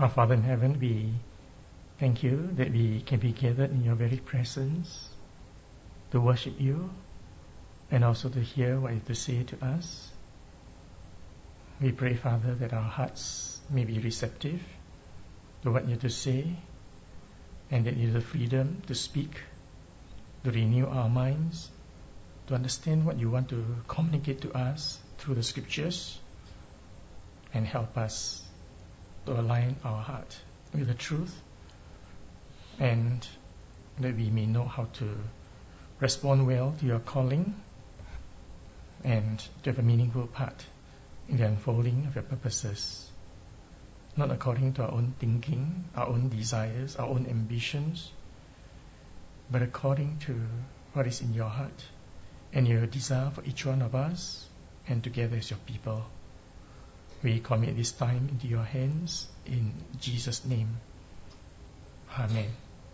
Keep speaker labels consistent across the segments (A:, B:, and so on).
A: Our Father in heaven, we thank you that we can be gathered in your very presence to worship you and also to hear what you have to say to us. We pray, Father, that our hearts may be receptive to what you have to say, and that you have the freedom to speak, to renew our minds, to understand what you want to communicate to us through the scriptures, and help us to align our heart with the truth, and that we may know how to respond well to your calling and to have a meaningful part in the unfolding of your purposes, not according to our own thinking, our own desires, our own ambitions, but according to what is in your heart and your desire for each one of us and together as your people. We commit this time into your hands in Jesus' name. Amen.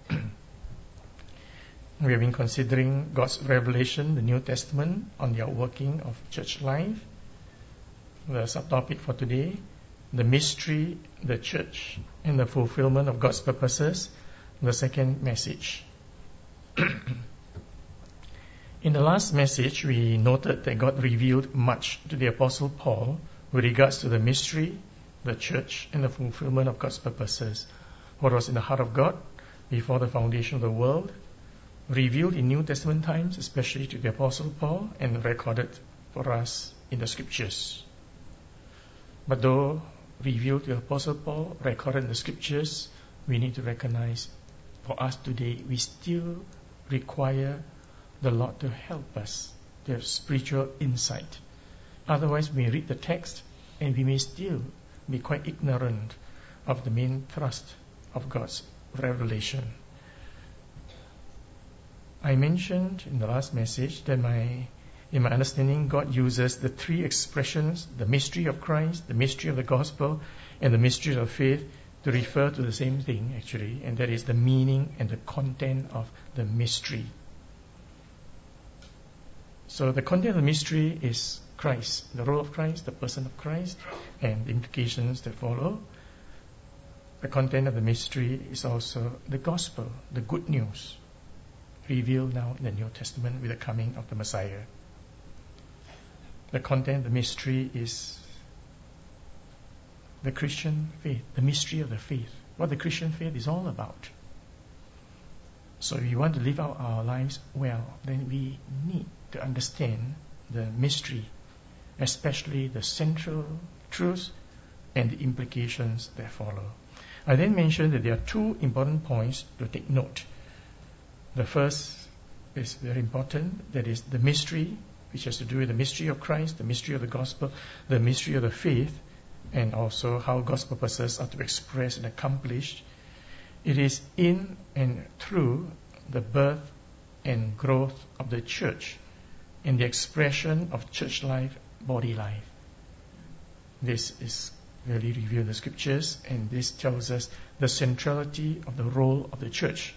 A: We have been considering God's revelation, the New Testament, on the outworking of church life. The subtopic for today, the mystery, the church, and the fulfillment of God's purposes, the second message. In the last message, we noted that God revealed much to the Apostle Paul with regards to the mystery, the church, and the fulfillment of God's purposes. What was in the heart of God before the foundation of the world, revealed in New Testament times, especially to the Apostle Paul, and recorded for us in the Scriptures. But though revealed to the Apostle Paul, recorded in the Scriptures, we need to recognize for us today, we still require the Lord to help us to have spiritual insight. Otherwise, we read the text and we may still be quite ignorant of the main thrust of God's revelation. I mentioned in the last message that in my understanding, God uses the three expressions, the mystery of Christ, the mystery of the gospel, and the mystery of faith, to refer to the same thing actually, and that is the meaning and the content of the mystery. So the content of the mystery is Christ, the role of Christ, the person of Christ, and the implications that follow. The content of the mystery is also the gospel, the good news, revealed now in the New Testament with the coming of the Messiah. The content of the mystery is the Christian faith, the mystery of the faith, what the Christian faith is all about. So if we want to live out our lives well, then we need to understand the mystery, especially the central truths and the implications that follow. I then mentioned that there are two important points to take note. The first is very important, that is the mystery, which has to do with the mystery of Christ, the mystery of the gospel, the mystery of the faith, and also how God's purposes are to be expressed and accomplished. It is in and through the birth and growth of the church and the expression of church life, body life. This is really revealed in the scriptures, and this tells us the centrality of the role of the church.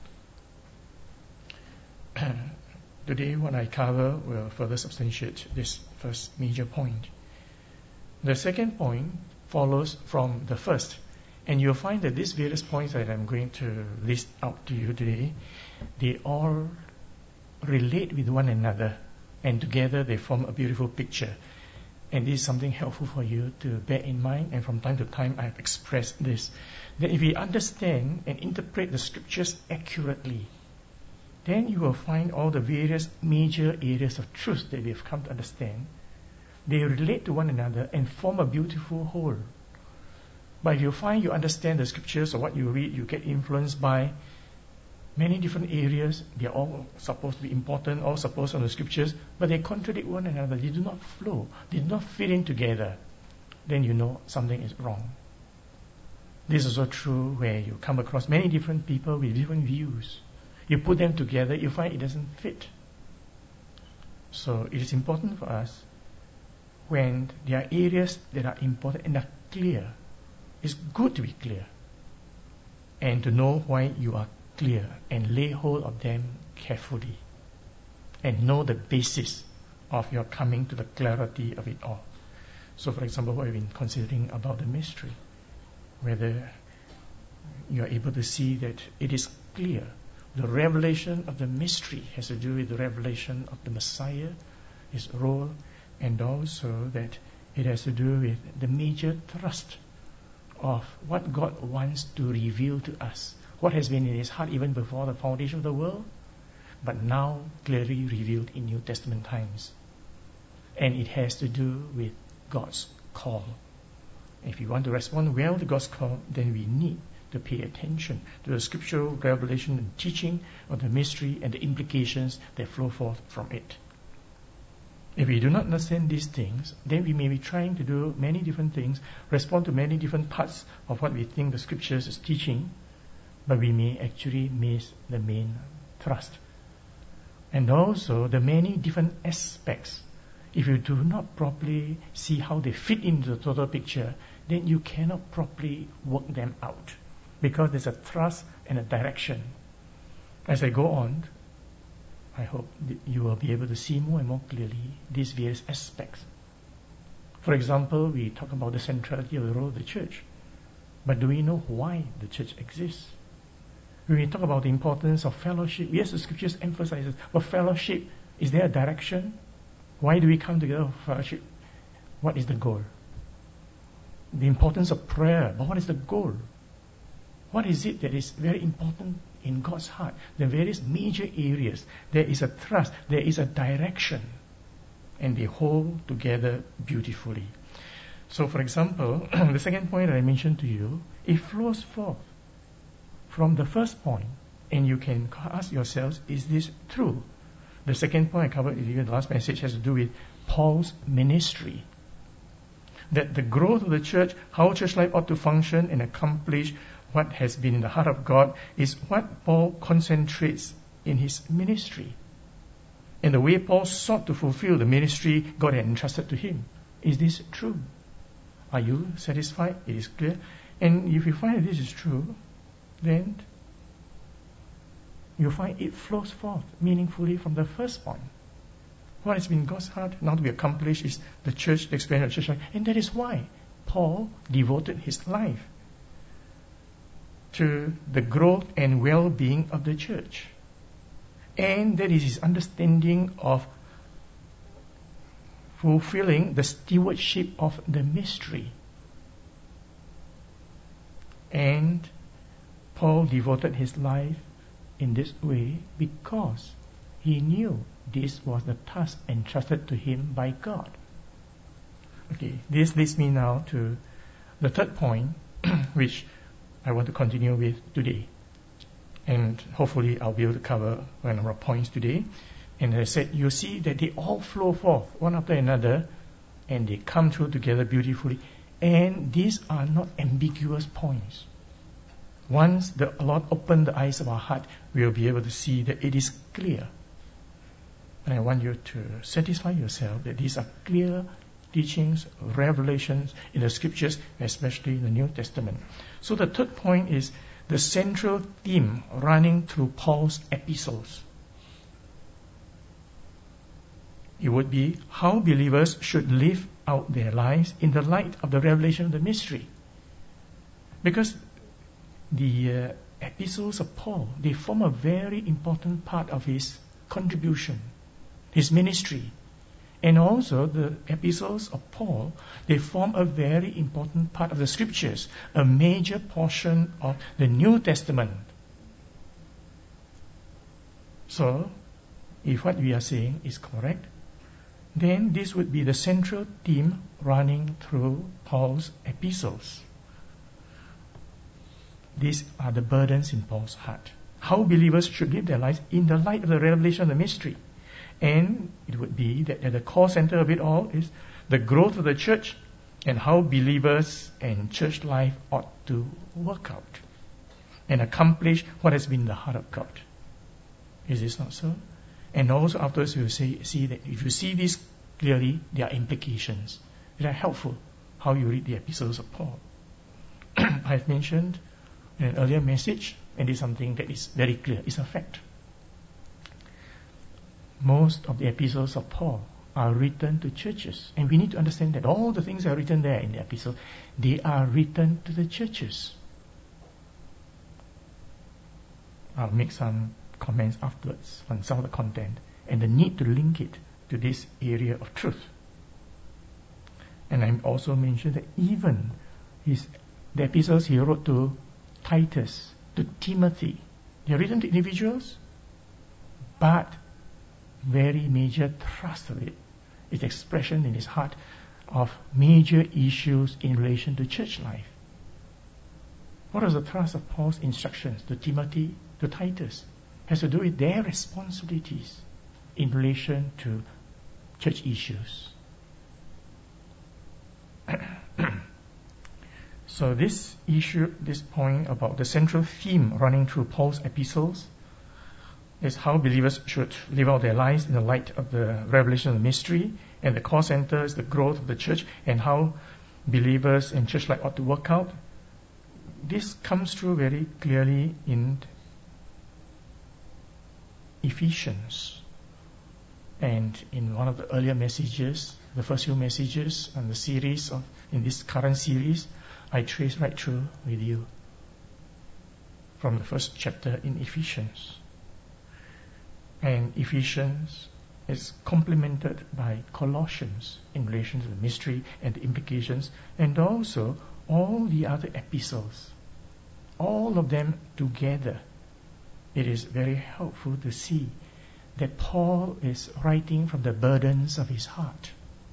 A: Today, what I cover will further substantiate this first major point. The second point follows from the first, and you'll find that these various points that I'm going to list out to you today, they all relate with one another, and together they form a beautiful picture. And this is something helpful for you to bear in mind, and from time to time I have expressed this, that if we understand and interpret the scriptures accurately, then you will find all the various major areas of truth that we have come to understand. They relate to one another and form a beautiful whole. But if you find you understand the scriptures or what you read, you get influenced by many different areas. They are all supposed to be important, all supposed on the scriptures, but they contradict one another. They do not flow. They do not fit in together. Then you know something is wrong. This is also true where you come across many different people with different views. You put them together, you find it doesn't fit. So it is important for us, when there are areas that are important and are clear, it's good to be clear and to know why you are clear and lay hold of them carefully and know the basis of your coming to the clarity of it all. So for example, what we've been considering about the mystery, whether you are able to see that it is clear. The revelation of the mystery has to do with the revelation of the Messiah, his role, and also that it has to do with the major thrust of what God wants to reveal to us, what has been in his heart even before the foundation of the world, but now clearly revealed in New Testament times. And it has to do with God's call. If we want to respond well to God's call, then we need to pay attention to the scriptural revelation and teaching of the mystery and the implications that flow forth from it. If we do not understand these things, then we may be trying to do many different things, respond to many different parts of what we think the scriptures is teaching, but we may actually miss the main thrust. And also the many different aspects. If you do not properly see how they fit into the total picture, then you cannot properly work them out, because there's a thrust and a direction. As I go on, I hope that you will be able to see more and more clearly these various aspects. For example, we talk about the centrality of the role of the church. But do we know why the church exists? When we talk about the importance of fellowship, yes, the scriptures emphasizes, but fellowship, is there a direction? Why do we come together for fellowship? What is the goal? The importance of prayer, but what is the goal? What is it that is very important in God's heart? The various major areas. There is a thrust, there is a direction, and they hold together beautifully. So, for example, the second point that I mentioned to you, it flows forth from the first point, and you can ask yourselves, is this true? The second point I covered in the last message has to do with Paul's ministry. That the growth of the church, how church life ought to function and accomplish what has been in the heart of God, is what Paul concentrates in his ministry. And the way Paul sought to fulfill the ministry God had entrusted to him. Is this true? Are you satisfied? It is clear. And if you find that this is true, then you find it flows forth meaningfully from the first point. What has been God's heart now to be accomplished is the church, the expansion of church life. And that is why Paul devoted his life to the growth and well-being of the church. And that is his understanding of fulfilling the stewardship of the mystery. And Paul devoted his life in this way because he knew this was the task entrusted to him by God. Okay, this leads me now to the third point, which I want to continue with today. And hopefully I'll be able to cover a number of points today. And as I said, you see that they all flow forth one after another, and they come through together beautifully. And these are not ambiguous points. Once the Lord opened the eyes of our heart, we will be able to see that it is clear. And I want you to satisfy yourself that these are clear teachings, revelations in the scriptures, especially in the New Testament. So the third point is the central theme running through Paul's epistles. It would be how believers should live out their lives in the light of the revelation of the mystery. Because the epistles of Paul, they form a very important part of his contribution, his ministry. And also the epistles of Paul, they form a very important part of the scriptures, a major portion of the New Testament. So, if what we are saying is correct, then this would be the central theme running through Paul's epistles. These are the burdens in Paul's heart. How believers should live their lives in the light of the revelation of the mystery. And it would be that at the core center of it all is the growth of the church and how believers and church life ought to work out and accomplish what has been the heart of God. Is this not so? And also afterwards we will see that if you see this clearly, there are implications that are helpful how you read the epistles of Paul. I've mentioned in an earlier message, and it's something that is very clear, it's a fact. Most of the epistles of Paul are written to churches. And we need to understand that all the things that are written there in the epistle, they are written to the churches. I'll make some comments afterwards on some of the content and the need to link it to this area of truth. And I also mentioned that even the epistles he wrote to Titus, to Timothy, they're written to individuals, but very major thrust of it is expression in his heart of major issues in relation to church life. What is the thrust of Paul's instructions to Timothy, to Titus? It has to do with their responsibilities in relation to church issues. So this issue, this point about the central theme running through Paul's epistles is how believers should live out their lives in the light of the revelation of the mystery, and the core center is the growth of the church and how believers in church life ought to work out. This comes through very clearly in Ephesians. And in one of the earlier messages, the first few messages on the series in this current series, I trace right through with you from the first chapter in Ephesians. And Ephesians is complemented by Colossians in relation to the mystery and the implications, and also all the other epistles, all of them together. It is very helpful to see that Paul is writing from the burdens of his heart.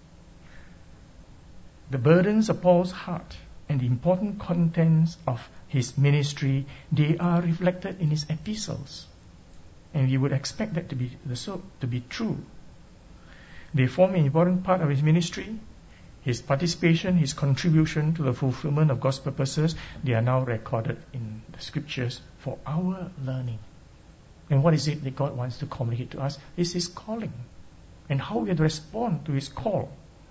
A: The burdens of Paul's heart and the important contents of his ministry, they are reflected in his epistles. And we would expect that to be true. They form an important part of his ministry. His participation, his contribution to the fulfillment of God's purposes, they are now recorded in the scriptures for our learning. And what is it that God wants to communicate to us? It's his calling and how we have to respond to his call.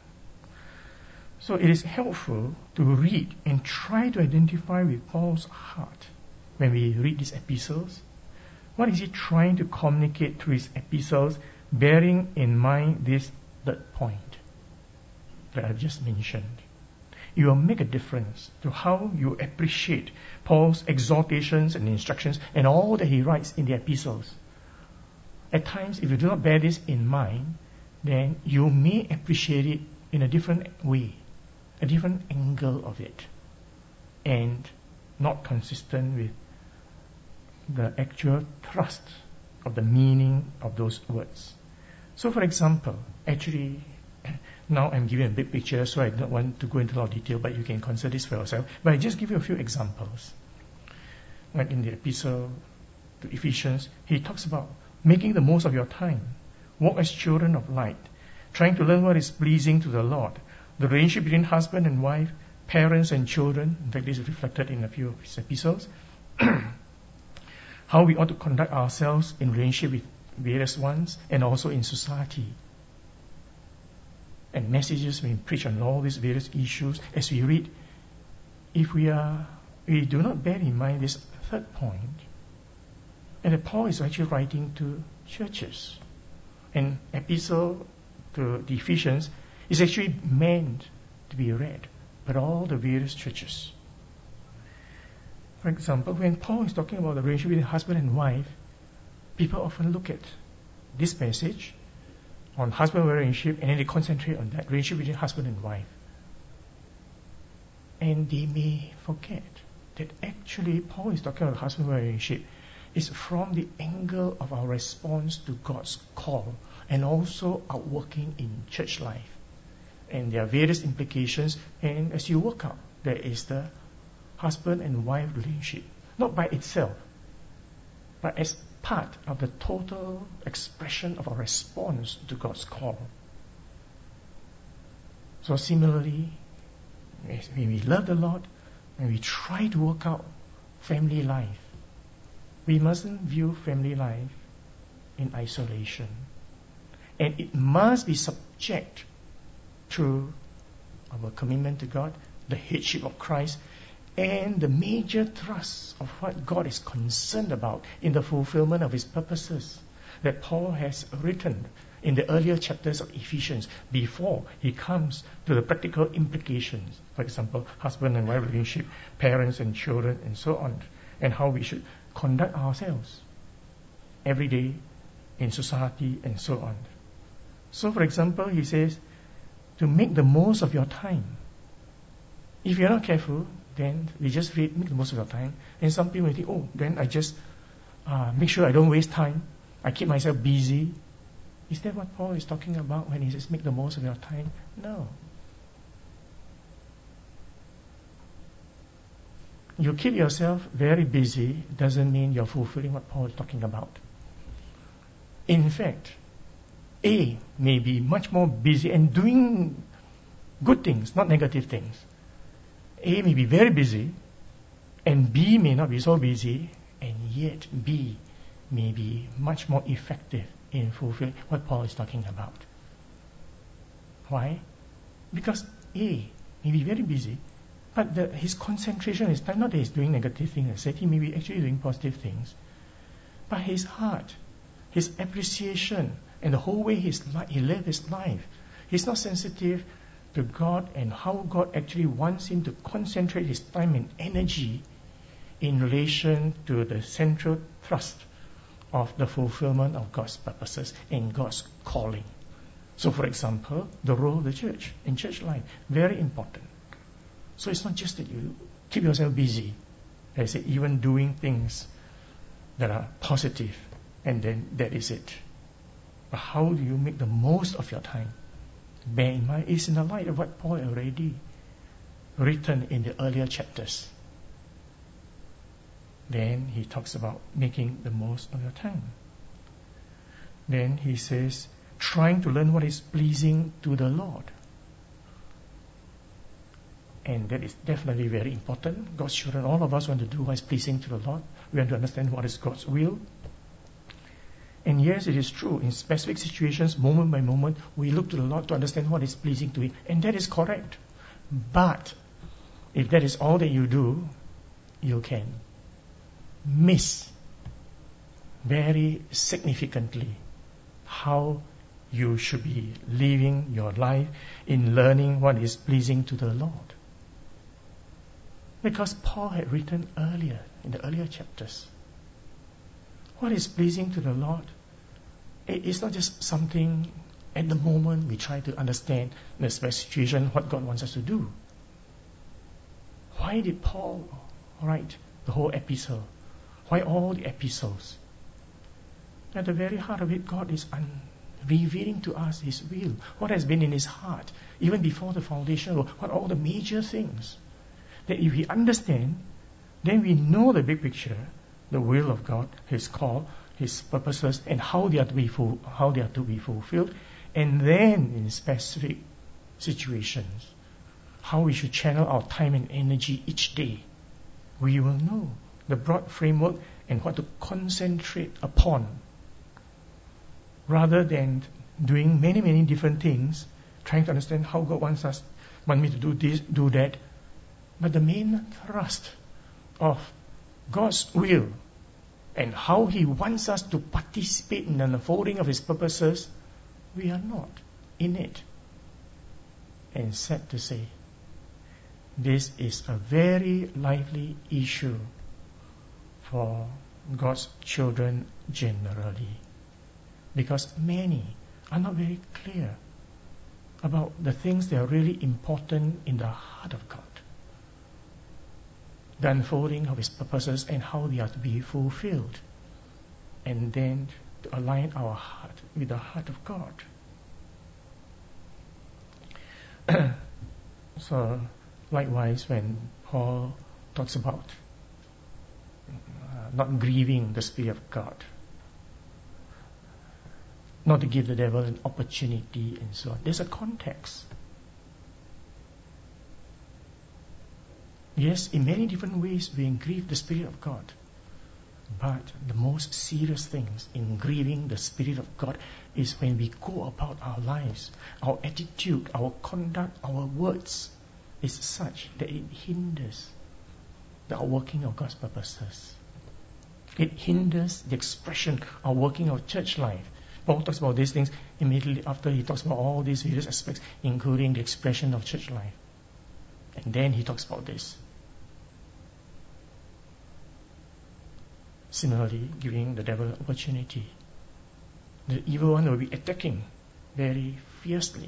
A: So it is helpful to read and try to identify with Paul's heart when we read these epistles. What is he trying to communicate through his epistles, bearing in mind this third point that I've just mentioned? It will make a difference to how you appreciate Paul's exhortations and instructions and all that he writes in the epistles. At times, if you do not bear this in mind, then you may appreciate it in a different way, a different angle of it, and not consistent with the actual thrust of the meaning of those words. So for example, actually, now I'm giving a big picture, so I don't want to go into a lot of detail, but you can consider this for yourself. But I just give you a few examples. Like in the epistle to Ephesians, he talks about making the most of your time, walk as children of light, trying to learn what is pleasing to the Lord, the relationship between husband and wife, parents and children. In fact, this is reflected in a few of his epistles. How we ought to conduct ourselves in relationship with various ones and also in society. And messages being preached on all these various issues as we read. If we do not bear in mind this third point, and that Paul is actually writing to churches. An epistle to the Ephesians is actually meant to be read by all the various churches. For example, when Paul is talking about the relationship between husband and wife, people often look at this passage on husband-wife relationship and then they concentrate on that relationship between husband and wife. And they may forget that actually Paul is talking about husband-wife relationship is from the angle of our response to God's call and also our working in church life. And there are various implications, and as you work out, there is the husband and wife relationship, not by itself, but as part of the total expression of our response to God's call. So similarly, when we love the Lord and we try to work out family life, we mustn't view family life in isolation. And it must be subject to our commitment to God, the headship of Christ, and the major thrust of what God is concerned about in the fulfillment of his purposes that Paul has written in the earlier chapters of Ephesians before he comes to the practical implications. For example, husband and wife relationship, parents and children, and so on, and how we should conduct ourselves every day in society and so on. So for example, he says, to make the most of your time. If you're not careful, then we just read, make the most of your time. And some people think, oh, then I just make sure I don't waste time. I keep myself busy. Is that what Paul is talking about when he says make the most of your time? No. You keep yourself very busy doesn't mean you're fulfilling what Paul is talking about. In fact, A may be much more busy and doing good things, not negative things. A may be very busy, and B may not be so busy, and yet B may be much more effective in fulfilling what Paul is talking about. Why? Because A may be very busy, but his concentration is not that he's doing negative things. I said he may be actually doing positive things, but his heart, his appreciation, and the whole way he lived his life, he's not sensitive to God and how God actually wants him to concentrate his time and energy in relation to the central thrust of the fulfillment of God's purposes and God's calling. So for example, the role of the church in church life, very important. So it's not just that you keep yourself busy, I say even doing things that are positive, and then that is it. But how do you make the most of your time? Bear in mind, it's in the light of what Paul already written in the earlier chapters. Then he talks about making the most of your time. Then he says, trying to learn what is pleasing to the Lord. And that is definitely very important. God's children, all of us want to do what is pleasing to the Lord. We want to understand what is God's will. And yes, it is true. In specific situations, moment by moment, we look to the Lord to understand what is pleasing to Him. And that is correct. But if that is all that you do, you can miss very significantly how you should be living your life in learning what is pleasing to the Lord. Because Paul had written earlier, in the earlier chapters, what is pleasing to the Lord? It is not just something at the moment we try to understand in a specific situation what God wants us to do. Why did Paul write the whole epistle? Why all the epistles? At the very heart of it, God is revealing to us His will, what has been in His heart, even before the foundation, what are all the major things. That if we understand, then we know the big picture, the will of God, His call, His purposes, and how they are to be fulfilled, and then in specific situations, how we should channel our time and energy each day. We will know the broad framework and what to concentrate upon, rather than doing many different things, trying to understand how God wants me to do this, do that. But the main thrust of God's will and how He wants us to participate in the unfolding of His purposes, we are not in it. And sad to say, this is a very lively issue for God's children generally, because many are not very clear about the things that are really important in the heart of God, the unfolding of His purposes and how they are to be fulfilled, and then to align our heart with the heart of God. So likewise, when Paul talks about not grieving the Spirit of God, not to give the devil an opportunity and so on, there's a context. Yes, in many different ways we grieve the Spirit of God. But the most serious things in grieving the Spirit of God is when we go about our lives, our attitude, our conduct, our words is such that it hinders the outworking of God's purposes. It hinders the expression or working of church life. Paul talks about these things immediately after he talks about all these various aspects, including the expression of church life. And then he talks about this. Similarly, giving the devil opportunity. The evil one will be attacking very fiercely.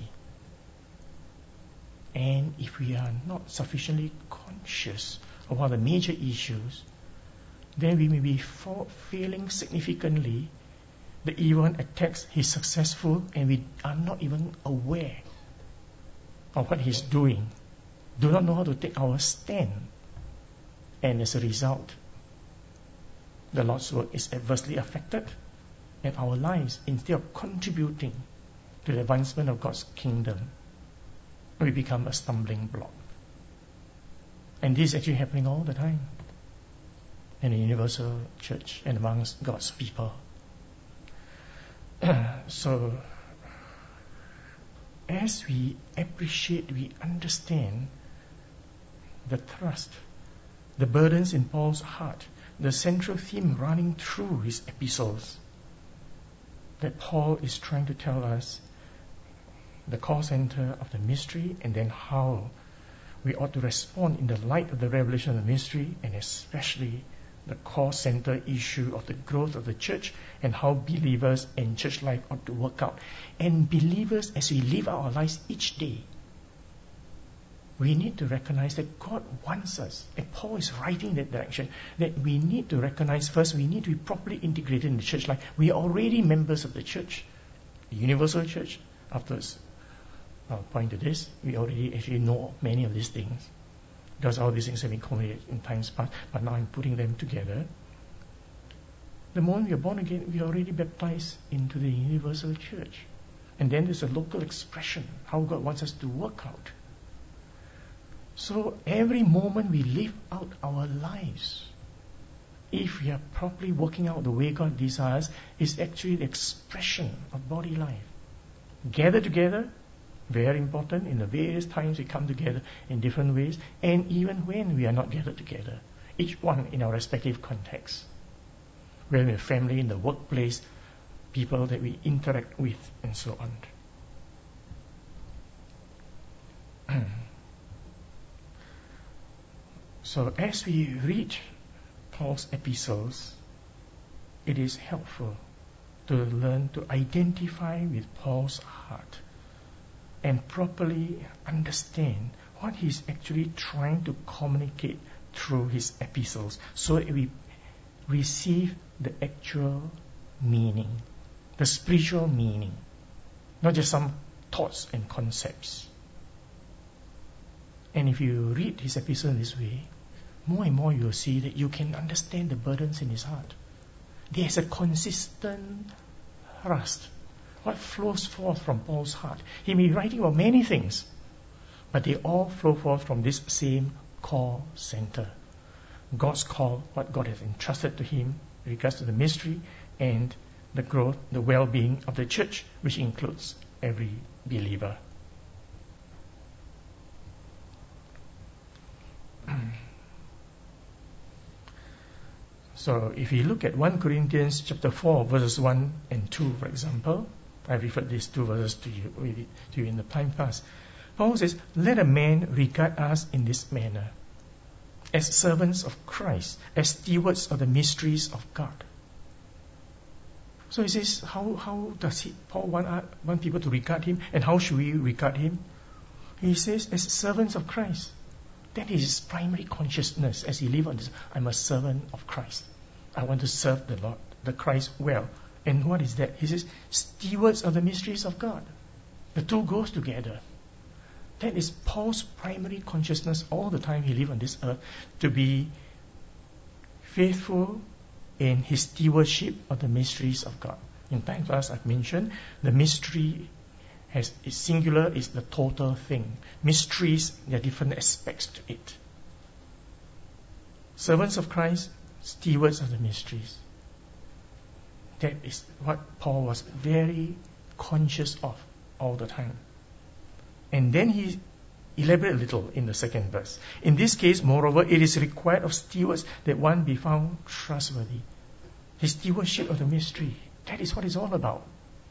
A: And if we are not sufficiently conscious of all the major issues, then we may be failing significantly. The evil one attacks, he's successful, and we are not even aware of what he's doing, do not know how to take our stand. And as a result, the Lord's work is adversely affected, and our lives, instead of contributing to the advancement of God's kingdom, we become a stumbling block. And this is actually happening all the time in the universal church and amongst God's people. So, as we appreciate, we understand the thrust, the burdens in Paul's heart, the central theme running through his epistles, that Paul is trying to tell us the core center of the mystery, and then how we ought to respond in the light of the revelation of the mystery, and especially the core center issue of the growth of the church, and how believers and church life ought to work out. And believers, as we live our lives each day, we need to recognize that God wants us, and Paul is writing in that direction, that we need to recognize first, we need to be properly integrated in the church life. We are already members of the church, the universal church. Afterwards, I'll point to this, we already actually know many of these things, because all these things have been communicated in times past, but now I'm putting them together. The moment we are born again, we are already baptized into the universal church. And then there's a local expression, how God wants us to work out. So every moment we live out our lives, if we are properly working out the way God desires, is actually the expression of body life. Gather together, very important, in the various times we come together in different ways, and even when we are not gathered together, each one in our respective contexts. Whether we're family, in the workplace, people that we interact with, and so on. So as we read Paul's epistles, it is helpful to learn to identify with Paul's heart and properly understand what he's actually trying to communicate through his epistles, so that we receive the actual meaning, the spiritual meaning, not just some thoughts and concepts. And if you read his epistle in this way, more and more you will see that you can understand the burdens in his heart. There's a consistent thrust, what flows forth from Paul's heart. He may be writing about many things, but they all flow forth from this same core center. God's call, what God has entrusted to him in regards to the mystery and the growth, the well-being of the church, which includes every believer. So if you look at 1 Corinthians chapter 4, verses 1 and 2, for example, I referred these two verses to you in the time past. Paul says, "Let a man regard us in this manner, as servants of Christ, as stewards of the mysteries of God." So he says, how does Paul want people to regard him, and how should we regard him? He says, as servants of Christ. That is his primary consciousness as he lives on this. I'm a servant of Christ. I want to serve the Lord, the Christ well. And what is that? He says, stewards of the mysteries of God. The two goes together. That is Paul's primary consciousness all the time he lives on this earth, to be faithful in his stewardship of the mysteries of God. In times past I've mentioned, the mystery is singular, is the total thing. Mysteries, there are different aspects to it. Servants of Christ, stewards of the mysteries. That is what Paul was very conscious of all the time. And then he elaborated a little in the second verse. In this case, moreover, it is required of stewards that one be found trustworthy. His stewardship of the mystery. That is what it's all about.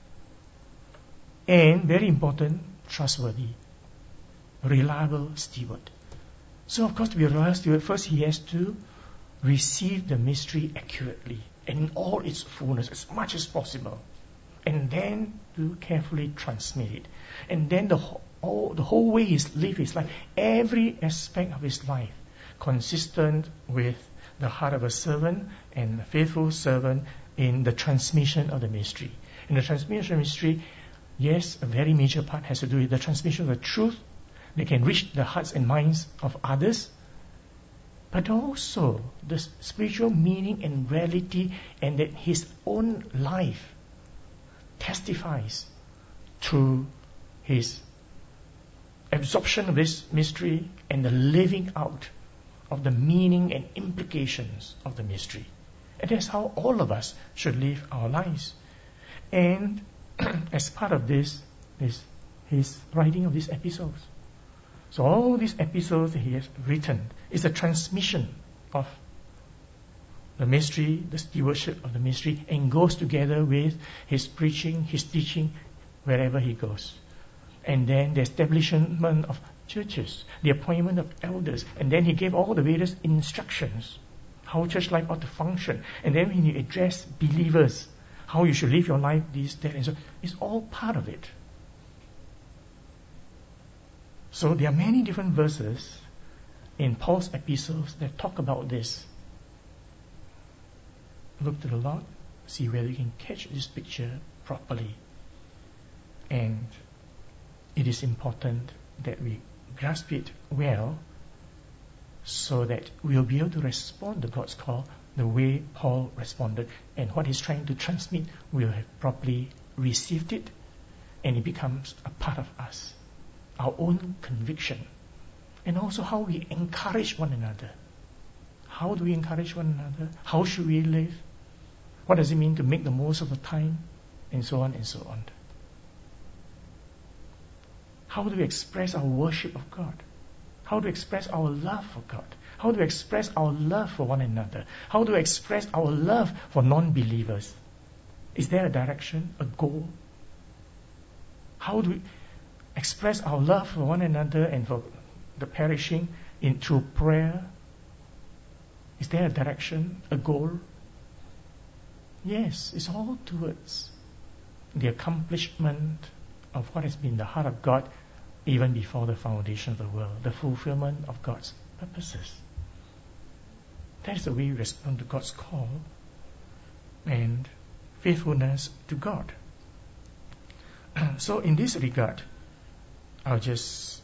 A: And, very important, trustworthy. Reliable steward. So, of course, to be a reliable steward, first he has to receive the mystery accurately and in all its fullness as much as possible, and then to carefully transmit it. And then the whole way he lived his life, every aspect of his life, consistent with the heart of a servant and a faithful servant in the transmission of the mystery. In the transmission of the mystery, yes, a very major part has to do with the transmission of the truth that can reach the hearts and minds of others, but also the spiritual meaning and reality, and that his own life testifies to his absorption of this mystery and the living out of the meaning and implications of the mystery. And that's how all of us should live our lives. And as part of this is his writing of these epistles. So all these epistles that he has written is a transmission of the mystery, the stewardship of the mystery, and goes together with his preaching, his teaching, wherever he goes. And then the establishment of churches, the appointment of elders, and then he gave all the various instructions, how church life ought to function. And then when you address believers, how you should live your life, this, that, and so, it's all part of it. So there are many different verses in Paul's epistles that talk about this. Look to the Lord, see whether you can catch this picture properly. And it is important that we grasp it well so that we'll be able to respond to God's call the way Paul responded, and what he's trying to transmit, we'll have properly received it, and it becomes a part of us, our own conviction, and also how we encourage one another. How do we encourage one another? How should we live? What does it mean to make the most of the time? And so on and so on. How do we express our worship of God? How do we express our love for God? How do we express our love for one another? How do we express our love for non-believers? Is there a direction, a goal? How do we express our love for one another and for the perishing through prayer? Is there a direction, a goal? Yes, it's all towards the accomplishment of what has been the heart of God even before the foundation of the world, the fulfillment of God's purposes. That is the way we respond to God's call and faithfulness to God. So in this regard, I'll just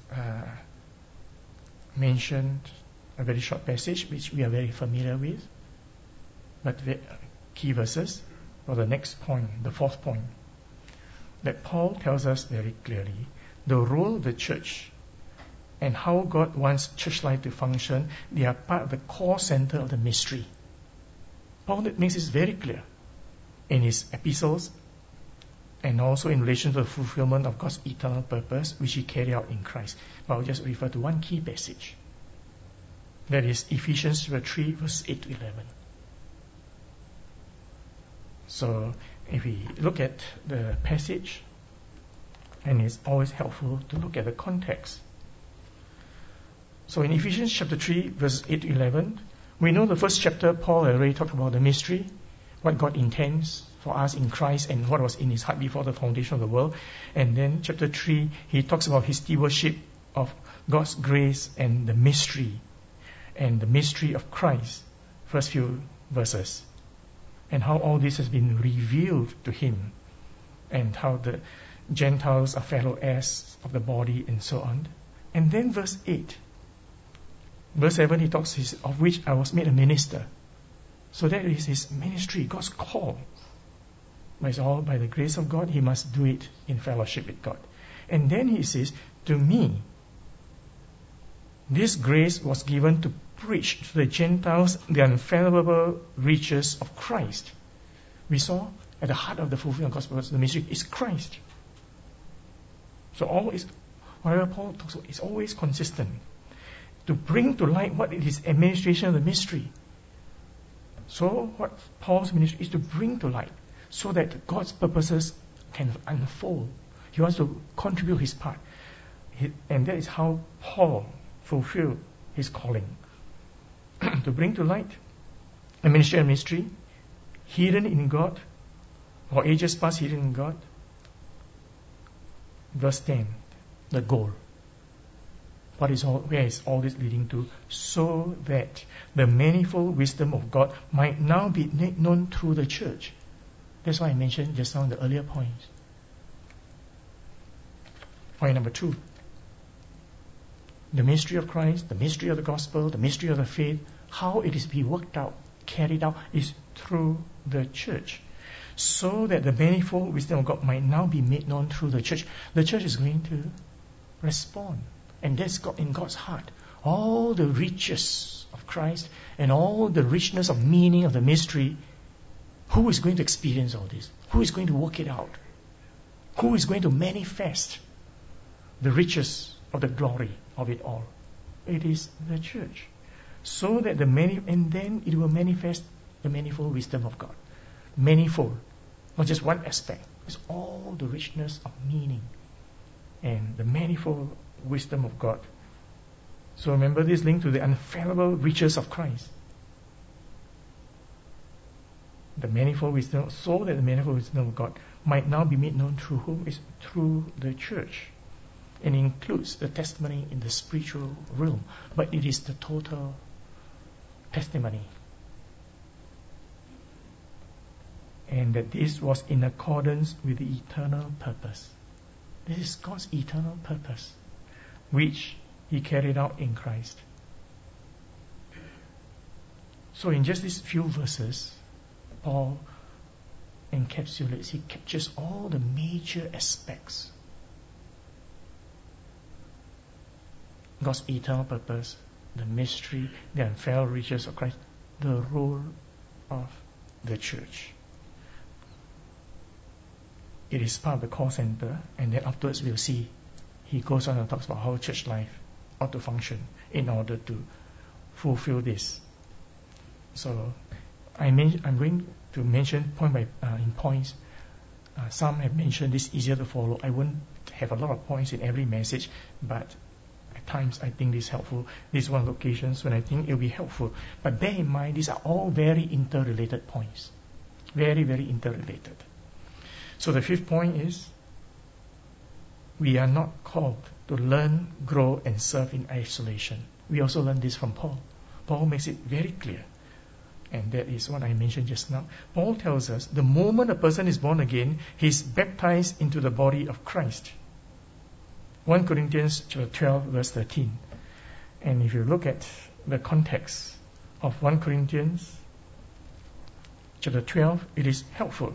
A: mention a very short passage which we are very familiar with, but the key verses for the next point, the fourth point, that Paul tells us very clearly the role of the church and how God wants church life to function. They are part of the core center of the mystery. Paul makes this very clear in his epistles and also in relation to the fulfillment of God's eternal purpose which he carried out in Christ. But I'll just refer to one key passage. That is Ephesians 3 verse 8 to 11. So if we look at the passage, and it's always helpful to look at the context. So in Ephesians chapter 3 verse 8 to 11, we know the first chapter Paul already talked about the mystery, what God intends for us in Christ and what was in his heart before the foundation of the world. And then chapter 3, he talks about his stewardship of God's grace and the mystery of Christ, first few verses, and how all this has been revealed to him, and how the Gentiles are fellow heirs of the body, and so on. And then verse 8. Verse 7, he talks of which I was made a minister. So that is his ministry, God's call. But it's all by the grace of God, he must do it in fellowship with God. And then he says, to me, this grace was given to preach to the Gentiles the unfathomable riches of Christ. We saw at the heart of the fulfillment of God's the mystery is Christ. So always, whatever Paul talks about, is always consistent. To bring to light what it is administration of the mystery. So what Paul's ministry is to bring to light so that God's purposes can unfold. He wants to contribute his part. And that is how Paul fulfilled his calling. To bring to light The ministry and mystery, hidden in God, or ages past hidden in God. Verse 10, the goal. Where is all this leading to? So that the manifold wisdom of God might now be made known through the church. That's why I mentioned just now in the earlier points. Point number 2. The mystery of Christ, the mystery of the gospel, the mystery of the faith, how it is to be worked out, carried out, is through the church. So that the manifold wisdom of God might now be made known through the church. The church is going to respond. And that's God in God's heart. All the riches of Christ and all the richness of meaning of the mystery. Who is going to experience all this? Who is going to work it out? Who is going to manifest the riches of the glory of it all? It is the church. So that and then it will manifest the manifold wisdom of God. Manifold. Not just one aspect. It's all the richness of meaning and the manifold wisdom of God. So remember this link to the unfathomable riches of Christ. The manifold wisdom, so that the manifold wisdom of God might now be made known through whom? Is through the church. And includes the testimony in the spiritual realm. But it is the total testimony. And that this was in accordance with the eternal purpose. This is God's eternal purpose, which He carried out in Christ. So in just these few verses, Paul encapsulates, he captures all the major aspects. God's eternal purpose, the mystery, the unfathomable riches of Christ, the role of the church. It is part of the call center, and then afterwards we'll see he goes on and talks about how church life ought to function in order to fulfill this. So I'm going to mention point by in points. Some have mentioned this easier to follow. I won't have a lot of points in every message, but at times I think this is helpful. This is one of the occasions when I think it will be helpful. But bear in mind, these are all very interrelated points. Very, very interrelated. So the 5th point is, we are not called to learn, grow, and serve in isolation. We also learn this from Paul. Paul makes it very clear. And that is what I mentioned just now. Paul tells us, the moment a person is born again, he is baptized into the body of Christ. 1 Corinthians chapter 12, verse 13. And if you look at the context of 1 Corinthians chapter 12, it is helpful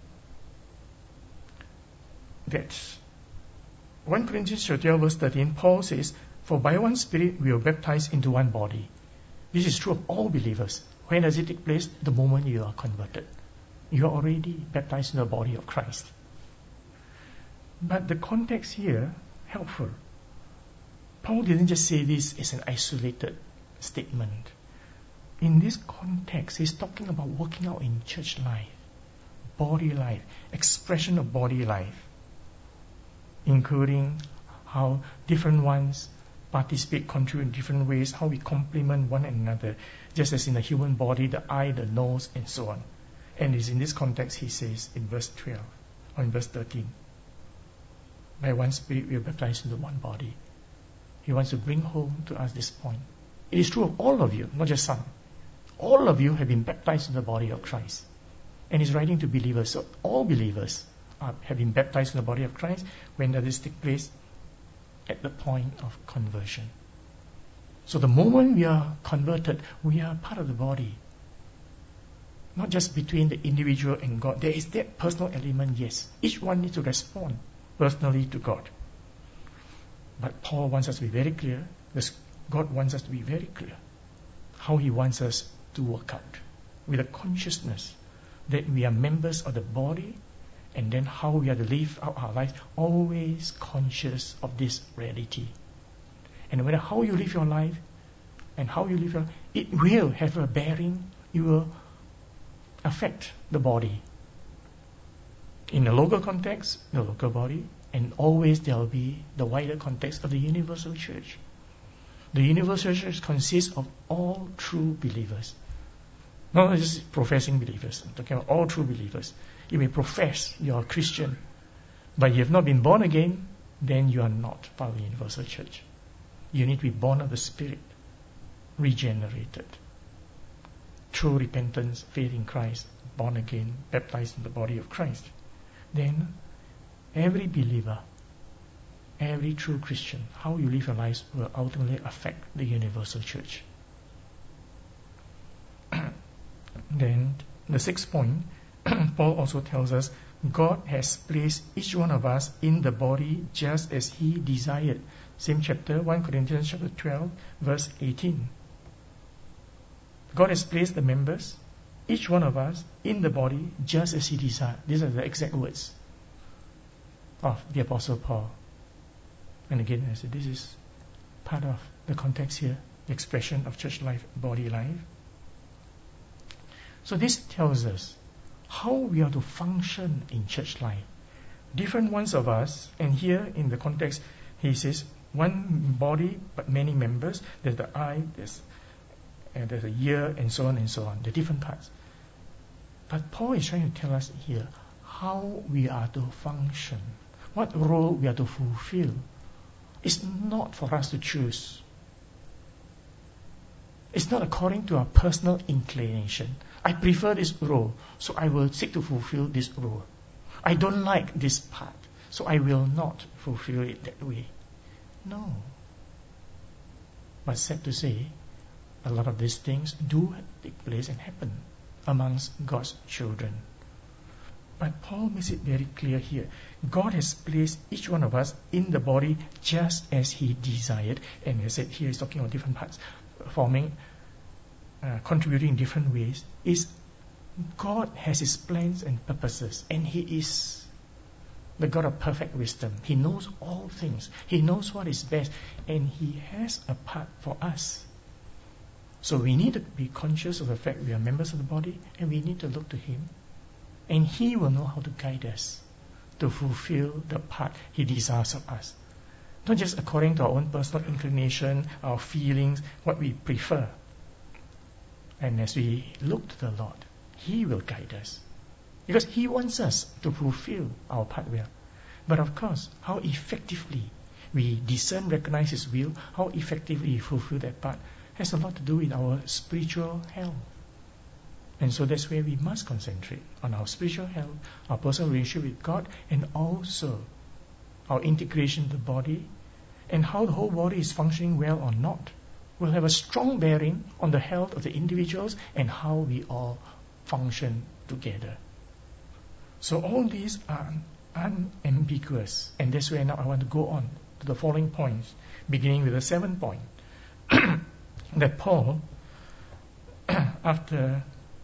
A: that 1 Corinthians chapter 12, verse 13, Paul says, for by one Spirit we are baptized into one body. This is true of all believers. When does it take place? The moment you are converted. You are already baptized in the body of Christ. But the context here, helpful. Paul didn't just say this as an isolated statement. In this context, he's talking about working out in church life, body life, expression of body life, including how different ones participate, contribute in different ways, how we complement one another, just as in the human body, the eye, the nose, and so on. And it's in this context he says in verse 12, or in verse 13, by one Spirit we are baptized into one body. He wants to bring home to us this point. It is true of all of you, not just some. All of you have been baptized in the body of Christ. And he's writing to believers, so all believers have been baptized in the body of Christ. When does this take place? At the point of conversion. So the moment we are converted, we are part of the body. Not just between the individual and God. There is that personal element, yes. Each one needs to respond personally to God. But Paul wants us to be very clear. God wants us to be very clear how He wants us to work out with a consciousness that we are members of the body, and then how we are to live out our lives, always conscious of this reality. And no matter how you live your life and how you live your life, it will have a bearing, it will affect the body. In the local context, the local body, and always there will be the wider context of the universal church. The universal church consists of all true believers. Not just professing believers. I'm talking about all true believers. You may profess you're a Christian, but you have not been born again, then you are not part of the universal church. You need to be born of the Spirit, regenerated. True repentance, faith in Christ, born again, baptized in the body of Christ. Then every believer, every true Christian, how you live your lives will ultimately affect the universal church. Then the sixth point, Paul also tells us, God has placed each one of us in the body just as He desired. Same chapter, 1 Corinthians chapter 12, verse 18. God has placed the members, each one of us, in the body just as He desired. These are the exact words of the Apostle Paul. And again, I said, this is part of the context here, the expression of church life, body life. So this tells us how we are to function in church life. Different ones of us, and here in the context, he says, one body but many members. There's the eye, there's a ear, and so on and so on, the different parts. But Paul is trying to tell us here how we are to function, what role we are to fulfill. It's not for us to choose. It's not according to our personal inclination. I prefer this role, so I will seek to fulfill this role. I don't like this part, so I will not fulfill it that way. No. But sad to say, a lot of these things do take place and happen amongst God's children. But Paul makes it very clear here. God has placed each one of us in the body just as He desired. And he said here he's talking about different parts, contributing in different ways. God has His plans and purposes, and He is the God of perfect wisdom. He knows all things. He knows what is best, and He has a part for us. So we need to be conscious of the fact we are members of the body, and we need to look to Him. And He will know how to guide us to fulfill the part He desires of us. Not just according to our own personal inclination, our feelings, what we prefer. And as we look to the Lord, He will guide us. Because He wants us to fulfill our part well. But of course, how effectively we discern, recognize His will, how effectively we fulfill that part, has a lot to do with our spiritual health. And so that's where we must concentrate on our spiritual health, our personal relationship with God, and also our integration of the body, and how the whole body is functioning well or not will have a strong bearing on the health of the individuals and how we all function together. So all these are unambiguous, and that's where now I want to go on to the following points, beginning with the 7th point. That Paul, after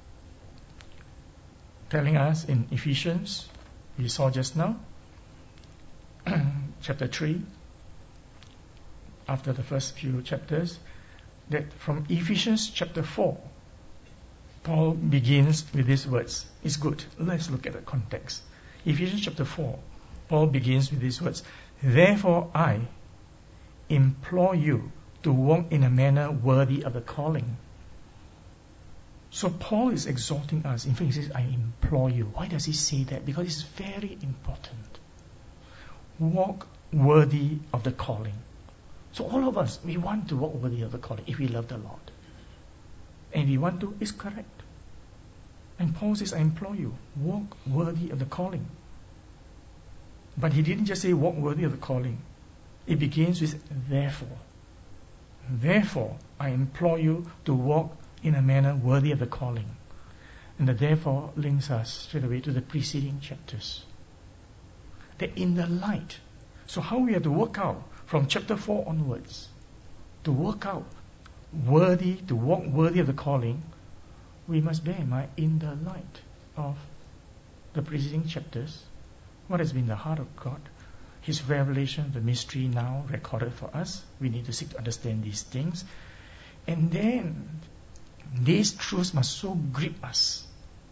A: telling us in Ephesians, we saw just now, chapter 3, after the first few chapters, that from Ephesians chapter 4, Paul begins with these words. It's good. Let's look at the context. Ephesians chapter 4, Paul begins with these words. Therefore I implore you to walk in a manner worthy of the calling. So Paul is exhorting us. In fact, he says, I implore you. Why does he say that? Because it's very important. Walk worthy of the calling. So all of us, we want to walk worthy of the calling if we love the Lord. And we want to, it's correct. And Paul says, I implore you, walk worthy of the calling. But he didn't just say walk worthy of the calling. It begins with therefore. Therefore, I implore you to walk in a manner worthy of the calling. And the therefore links us straight away to the preceding chapters. That in the light, so how we have to work out from chapter 4 onwards, to work out worthy, to walk worthy of the calling, we must bear in mind in the light of the preceding chapters, what has been the heart of God, His revelation, the mystery now recorded for us. We need to seek to understand these things. And then these truths must so grip us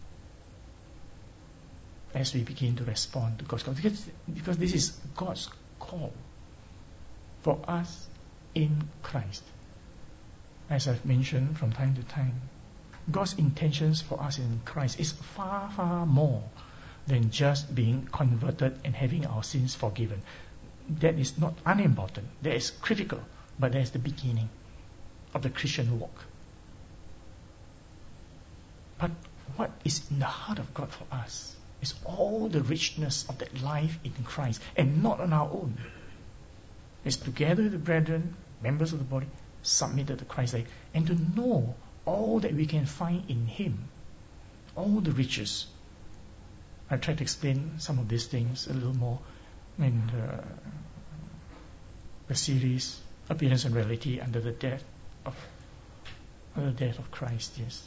A: as we begin to respond to God's call. Because this is God's call for us in Christ. As I've mentioned from time to time, God's intentions for us in Christ is far, far more than just being converted and having our sins forgiven. That is not unimportant. That is critical, but that is the beginning of the Christian walk. But what is in the heart of God for us is all the richness of that life in Christ, and not on our own. It's together with the brethren, members of the body, submitted to Christ's life, and to know all that we can find in Him, all the riches. I tried to explain some of these things a little more in the series Appearance and Reality under the death of Christ. Yes,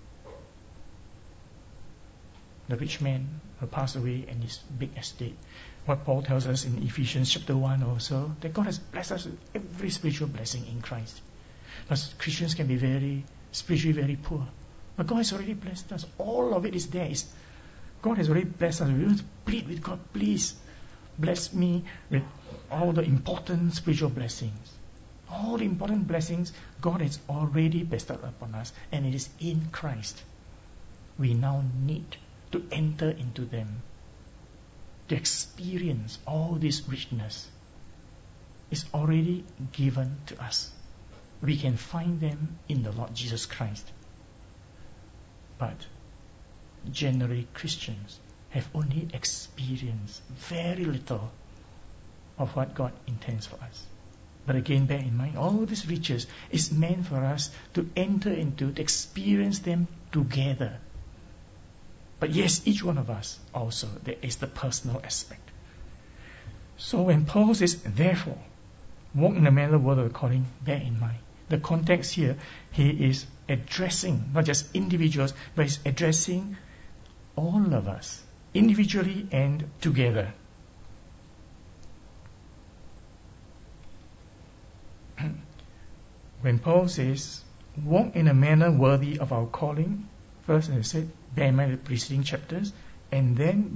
A: the rich man who passed away and his big estate. What Paul tells us in Ephesians chapter 1 also, that God has blessed us with every spiritual blessing in Christ. But Christians can be very spiritually very poor. But God has already blessed us. All of it is there. God has already blessed us. We want to plead with God, please bless me with all the important spiritual blessings. All the important blessings God has already bestowed upon us, and it is in Christ. We now need to enter into them, to experience all this richness. Is already given to us. We can find them in the Lord Jesus Christ. But generally Christians have only experienced very little of what God intends for us. But again, bear in mind, all these riches is meant for us to enter into, to experience them together. But yes, each one of us also, there is the personal aspect. So when Paul says, therefore, walk in a manner worthy of the calling, bear in mind, the context here, he is addressing not just individuals, but he's addressing all of us, individually and together. When Paul says, walk in a manner worthy of our calling, first, as I said, bear in mind the preceding chapters, and then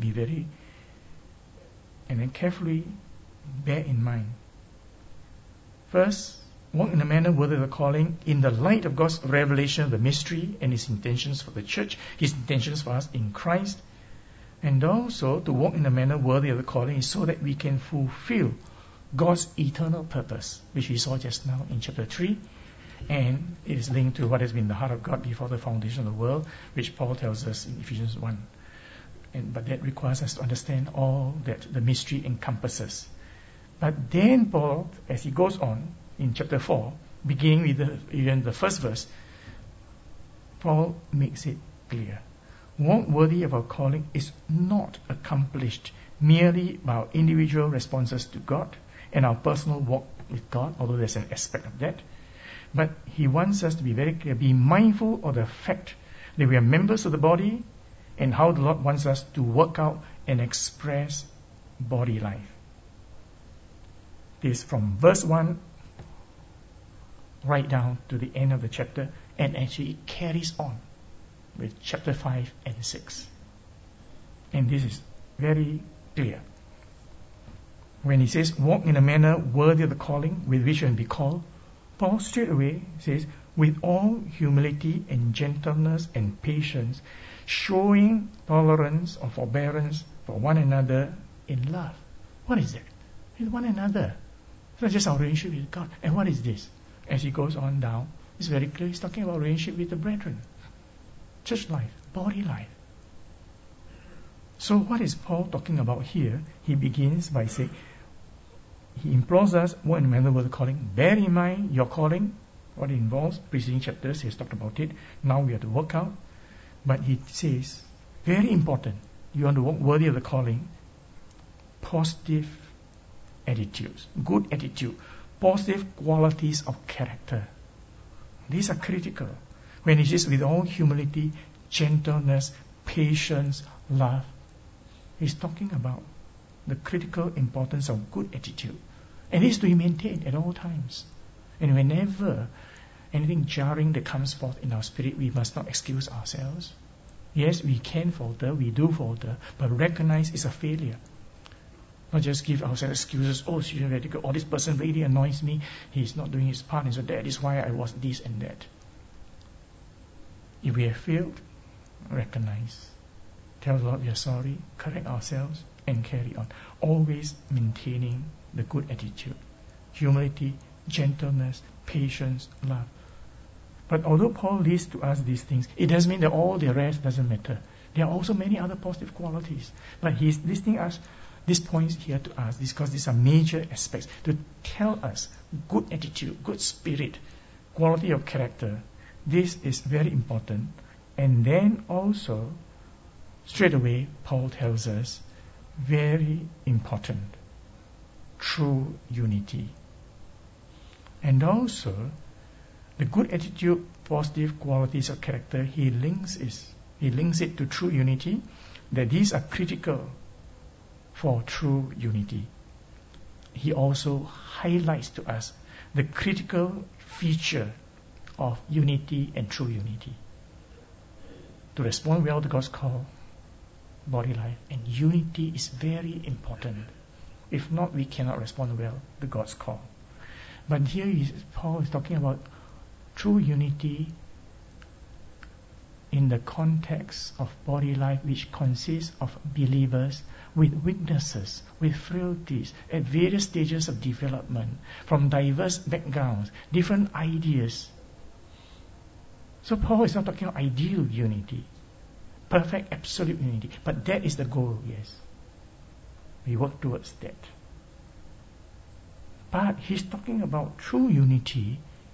A: carefully bear in mind. First, walk in a manner worthy of the calling in the light of God's revelation of the mystery and His intentions for the church, His intentions for us in Christ, and also to walk in a manner worthy of the calling is so that we can fulfill God's eternal purpose, which we saw just now in chapter 3, and it is linked to what has been the heart of God before the foundation of the world, which Paul tells us in Ephesians 1. But that requires us to understand all that the mystery encompasses. But then Paul, as he goes on in chapter 4, beginning with even the first verse, Paul makes it clear. Walk worthy of our calling is not accomplished merely by our individual responses to God and our personal walk with God, although there's an aspect of that. But he wants us to be very clear, be mindful of the fact that we are members of the body and how the Lord wants us to work out and express body life. This is from verse 1 right down to the end of the chapter, and actually it carries on with chapter 5 and 6. And this is very clear. When he says, walk in a manner worthy of the calling with which you will be called, Paul straight away says, with all humility and gentleness and patience, showing tolerance or forbearance for one another in love. What is that? With one another. It's not just our relationship with God. And what is this? As he goes on down, it's very clear he's talking about relationship with the brethren. Church life, body life. So what is Paul talking about here? He begins by saying, he implores us, walk in a manner worthy of calling. Bear in mind your calling, what it involves. Preceding chapters, he has talked about it. Now we have to work out. But he says, very important, you want to walk worthy of the calling, positive attitudes, good attitude, positive qualities of character. These are critical. When he says with all humility, gentleness, patience, love, he's talking about the critical importance of good attitude. And this is to be maintained at all times. And whenever anything jarring that comes forth in our spirit, we must not excuse ourselves. Yes, we can falter, we do falter, but recognize it's a failure. Not just give ourselves excuses, oh, this person really annoys me, he's not doing his part, and so that is why I was this and that. If we have failed, recognize. Tell the Lord we are sorry, correct ourselves, and carry on. Always maintaining the good attitude, humility, gentleness, patience, love. But although Paul lists to us these things, it doesn't mean that all the rest doesn't matter. There are also many other positive qualities. But he's listing us these points here to us because these are major aspects to tell us good attitude, good spirit, quality of character. This is very important. And then also, straight away, Paul tells us, very important, true unity. And also, the good attitude, positive qualities of character, he links it to true unity, that these are critical for true unity. He also highlights to us the critical feature of unity and true unity. To respond well to God's call, body life, and unity is very important. If not, we cannot respond well to God's call. But here Paul is talking about true unity in the context of body life, which consists of believers with weaknesses, with frailties, at various stages of development, from diverse backgrounds, different ideas. So Paul is not talking about ideal unity, perfect, absolute unity, but that is the goal, yes. We work towards that. But he's talking about true unity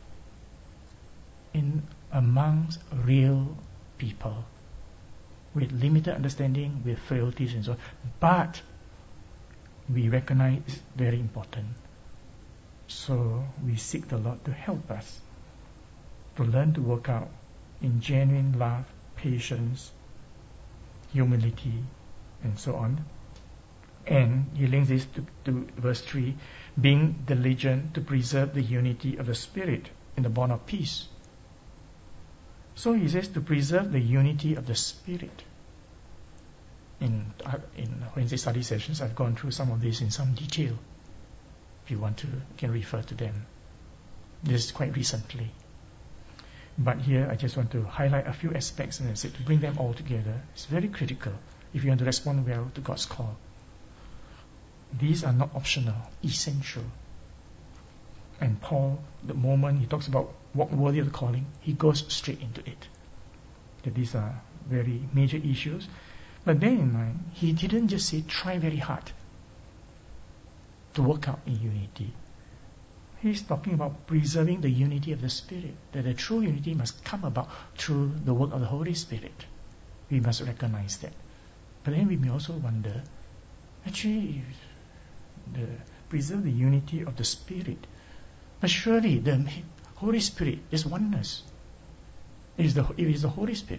A: amongst real people with limited understanding, with frailties and so on. But we recognize it's very important. So we seek the Lord to help us to learn to work out in genuine love, patience, humility, and so on. And he links this to verse 3, being diligent to preserve the unity of the Spirit in the bond of peace. So he says to preserve the unity of the Spirit. In Wednesday study sessions, I've gone through some of this in some detail. If you want to, you can refer to them. This is quite recently. But here I just want to highlight a few aspects and to bring them all together. It's very critical if you want to respond well to God's call. These are not optional, essential. And Paul, the moment he talks about walk worthy of the calling, he goes straight into it. That these are very major issues. But bear in mind, he didn't just say try very hard to work out in unity. He's talking about preserving the unity of the Spirit, that the true unity must come about through the work of the Holy Spirit. We must recognize that. But then we may also wonder, actually, preserve the unity of the Spirit. But surely the Holy Spirit is oneness. It is the Holy Spirit.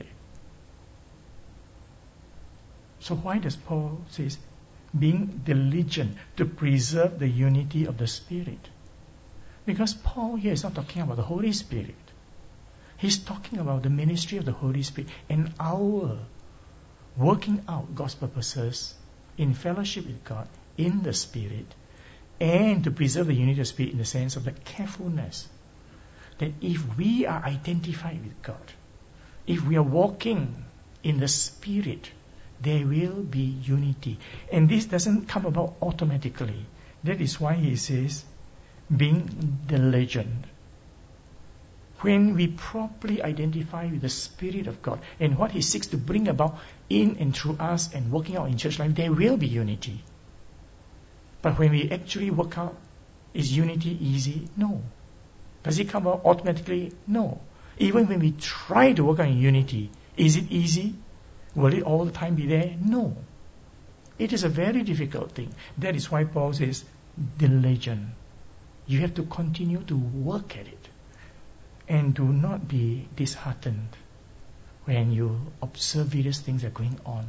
A: So why does Paul say, being diligent to preserve the unity of the Spirit? Because Paul here is not talking about the Holy Spirit. He's talking about the ministry of the Holy Spirit and our working out God's purposes in fellowship with God, in the Spirit, and to preserve the unity of the Spirit in the sense of the carefulness that if we are identified with God, if we are walking in the Spirit, there will be unity. And this doesn't come about automatically. That is why he says, being diligent. When we properly identify with the Spirit of God and what He seeks to bring about in and through us and working out in church life, there will be unity. But when we actually work out, is unity easy? No. Does it come out automatically? No. Even when we try to work out in unity, is it easy? Will it all the time be there? No. It is a very difficult thing. That is why Paul says, diligent. You have to continue to work at it. And do not be disheartened when you observe various things that are going on,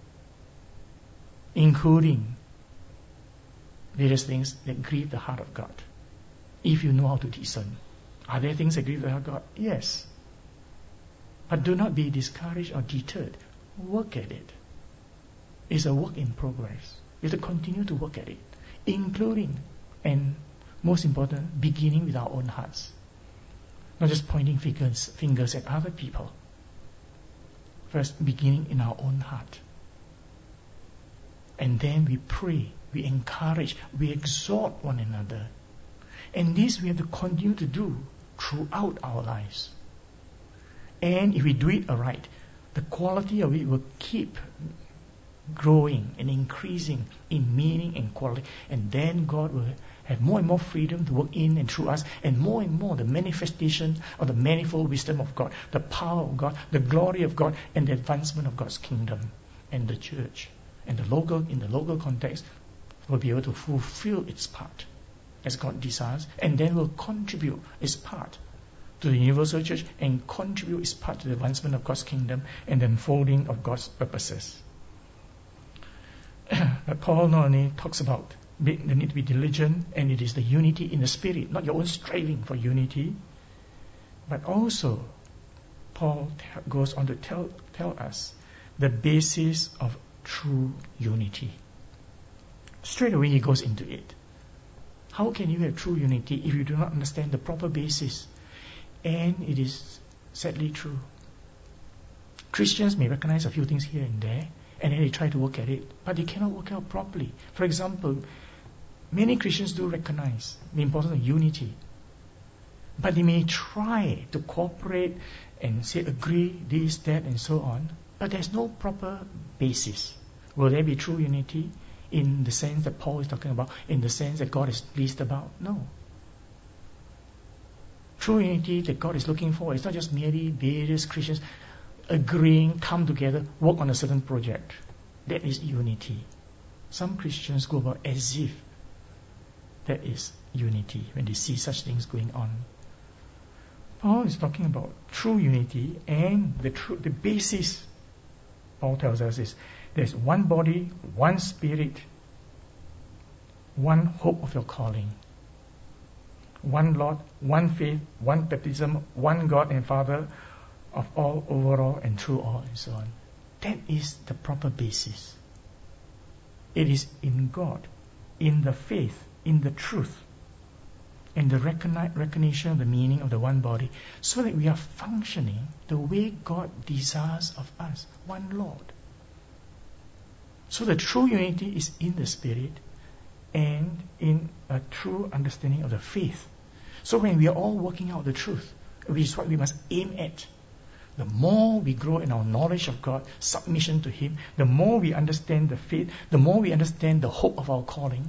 A: including various things that grieve the heart of God. If you know how to discern. Are there things that grieve the heart of God? Yes. But do not be discouraged or deterred. Work at it. It's a work in progress. You have to continue to work at it, including, and most important, beginning with our own hearts. Not just pointing fingers at other people. first beginning in our own heart. And then we pray, we encourage, we exhort one another. And this we have to continue to do throughout our lives. And if we do it aright, the quality of it will keep growing and increasing in meaning and quality. And then God will have more and more freedom to work in and through us, and more the manifestation of the manifold wisdom of God, the power of God, the glory of God, and the advancement of God's kingdom and the church. And in the local context, will be able to fulfill its part as God desires, and then will contribute its part to the universal church and contribute its part to the advancement of God's kingdom and the unfolding of God's purposes. But Paul not only talks about the need to be diligent, and it is the unity in the spirit, not your own striving for unity, but also Paul goes on to tell us the basis of true unity. Straight away he goes into it. How can you have true unity if you do not understand the proper basis? And it is sadly true. Christians may recognize a few things here and there, and then they try to work at it, but they cannot work out properly. For example, many Christians do recognize the importance of unity, but they may try to cooperate and say agree, this, that, and so on, but there's no proper basis. Will there be true unity in the sense that Paul is talking about, in the sense that God is pleased about? No. True unity that God is looking for is not just merely various Christians agreeing, come together, work on a certain project. That is unity. Some Christians go about as if that is unity when they see such things going on. Paul is talking about true unity, and the basis, Paul tells us, is there's one body, one spirit, one hope of your calling, one Lord, one faith, one baptism, one God and Father of all, over all, and through all, and so on. That is the proper basis. It is in God, in the faith, in the truth, and the recognition of the meaning of the one body, so that we are functioning the way God desires of us, one Lord. So the true unity is in the Spirit and in a true understanding of the faith. So when we are all working out the truth, which is what we must aim at, the more we grow in our knowledge of God, submission to Him, the more we understand the faith, the more we understand the hope of our calling,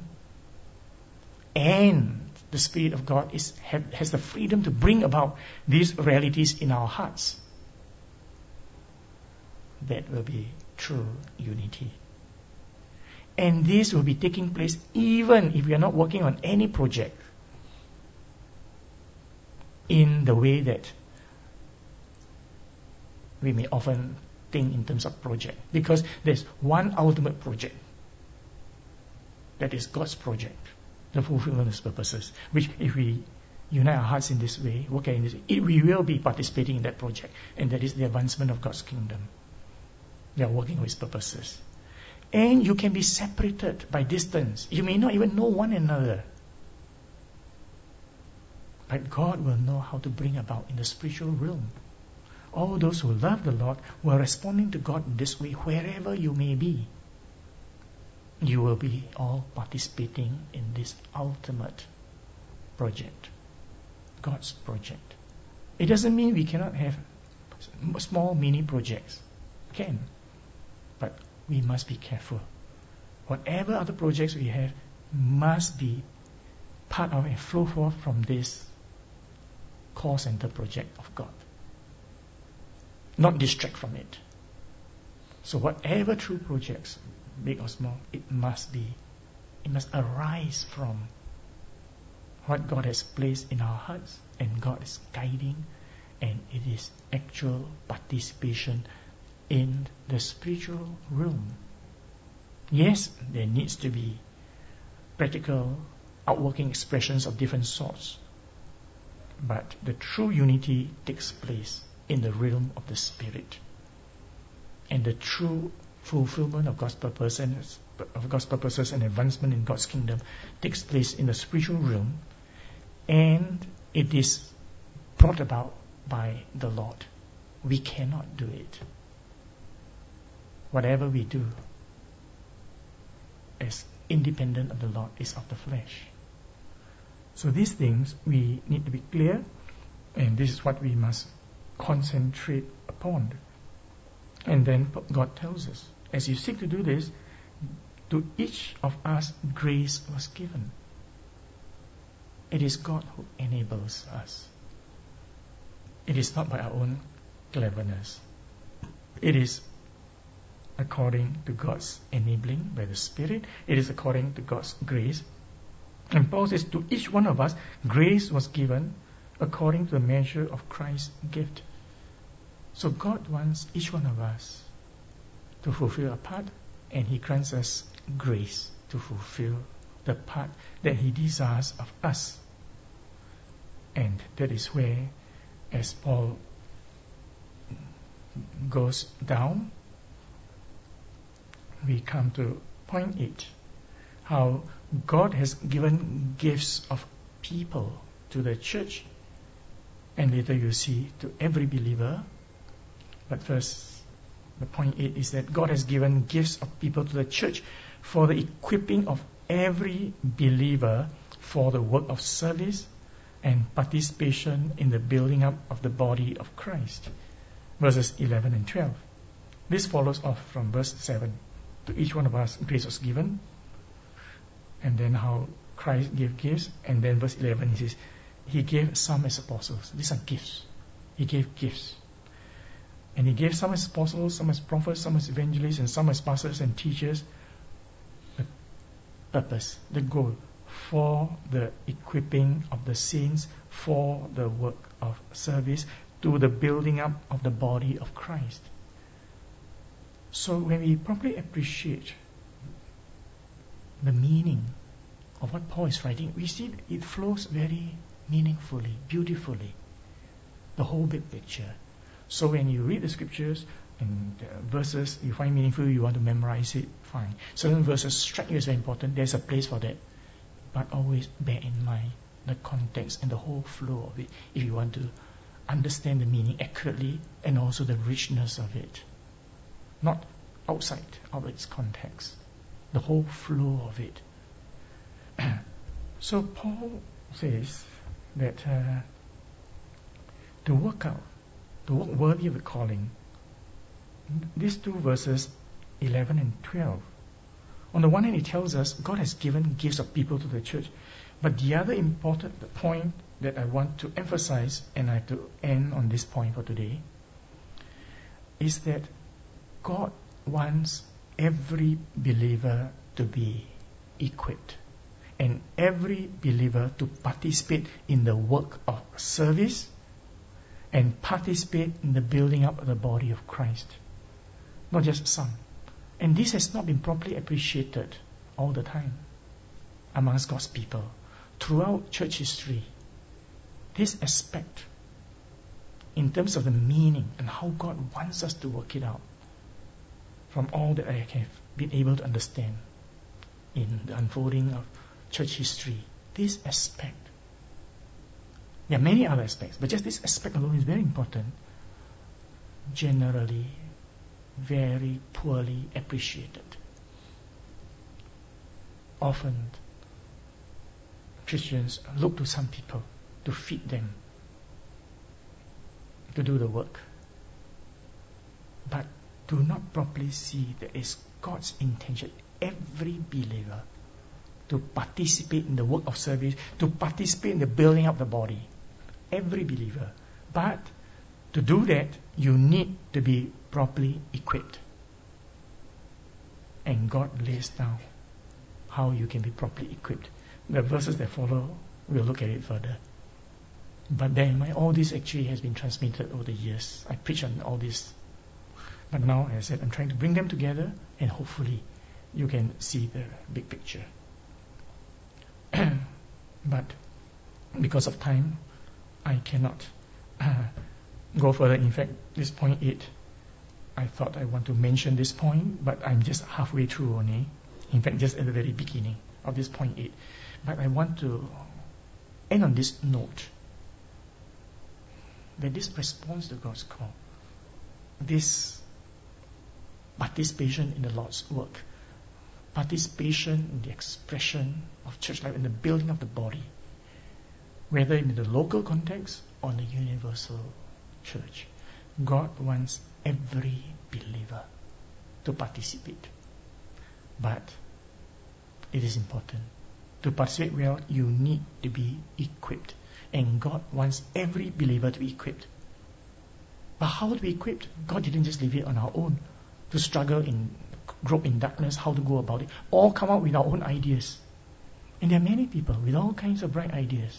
A: and the Spirit of God has the freedom to bring about these realities in our hearts. That will be true unity. And this will be taking place even if we are not working on any project in the way that we may often think in terms of project. Because there's one ultimate project. That is God's project, the fulfillment of His purposes. Which if we unite our hearts in this way, work in this way, we will be participating in that project. And that is the advancement of God's kingdom. We are working with His purposes. And you can be separated by distance. You may not even know one another. But God will know how to bring about in the spiritual realm. All those who love the Lord, who are responding to God in this way, wherever you may be, you will be all participating in this ultimate project, God's project. It doesn't mean we cannot have small mini projects. Can. But we must be careful. Whatever other projects we have must be part of and flow forth from this core center project of God. Not distract from it. So whatever true projects, big or small, it must arise from what God has placed in our hearts, and God is guiding, and it is actual participation in the spiritual realm. Yes, there needs to be practical outworking expressions of different sorts, but the true unity takes place in the realm of the Spirit, and the true fulfillment of God's purpose and of God's purposes and advancement in God's kingdom takes place in the spiritual realm, and it is brought about by the Lord. We cannot do it. whatever we do as independent of the Lord is of the flesh. So these things we need to be clear, and this is what we must concentrate upon. And then God tells us, as you seek to do this, to each of us grace was given. It is God who enables us. It is not by our own cleverness. It is according to God's enabling by the Spirit. It is according to God's grace. And Paul says, to each one of us, grace was given according to the measure of Christ's gift. So God wants each one of us to fulfill a part, and He grants us grace to fulfill the part that He desires of us. And that is where, as Paul goes down, we come to point 8, how God has given gifts of people to the church, and later you see to every believer. But first, the point 8 is that God has given gifts of people to the church for the equipping of every believer for the work of service and participation in the building up of the body of Christ. Verses 11 and 12. This follows off from verse 7. To each one of us grace was given, and then how Christ gave gifts, and then verse 11 he says, He gave some as apostles. These are gifts. He gave gifts. And He gave some as apostles, some as prophets, some as evangelists, and some as pastors and teachers. The purpose, the goal, for the equipping of the saints for the work of service to the building up of the body of Christ. So when we properly appreciate the meaning of what Paul is writing, we see it flows very meaningfully, beautifully, the whole big picture. So when you read the scriptures and verses you find meaningful, you want to memorize it, fine. Certain verses strike you as very important, there's a place for that. But always bear in mind the context and the whole flow of it if you want to understand the meaning accurately and also the richness of it. Not outside of its context. The whole flow of it. So Paul says that to work worthy of the calling, these two verses 11 and 12, on the one hand, it tells us God has given gifts of people to the church. But the other important point that I want to emphasize, and I have to end on this point for today, is that God wants every believer to be equipped, and every believer to participate in the work of service and participate in the building up of the body of Christ. Not just some. And this has not been properly appreciated all the time amongst God's people. Throughout church history, this aspect, in terms of the meaning and how God wants us to work it out, from all that I have been able to understand in the unfolding of church history, this aspect, there are many other aspects, but just this aspect alone is very important, generally very poorly appreciated. Often Christians look to some people to feed them, to do the work, but do not properly see that it's God's intention, every believer, to participate in the work of service, to participate in the building up the body. Every believer. But to do that, you need to be properly equipped. And God lays down how you can be properly equipped. The verses that follow, we'll look at it further. But then all this actually has been transmitted over the years. I preach on all this. But now, as I said, I'm trying to bring them together, and hopefully you can see the big picture. But because of time, I cannot go further. In fact, this point 8, I thought I want to mention this point, but I'm just halfway through only. In fact, just at the very beginning of this point 8. But I want to end on this note, that this response to God's call, this participation in the Lord's work, participation in the expression of church life, in the building of the body, whether in the local context or in the universal church. God wants every believer to participate. But it is important. To participate well, you need to be equipped. And God wants every believer to be equipped. But how to be equipped? God didn't just leave it on our own to struggle in grope in darkness, how to go about it. All come up with our own ideas. And there are many people with all kinds of bright ideas.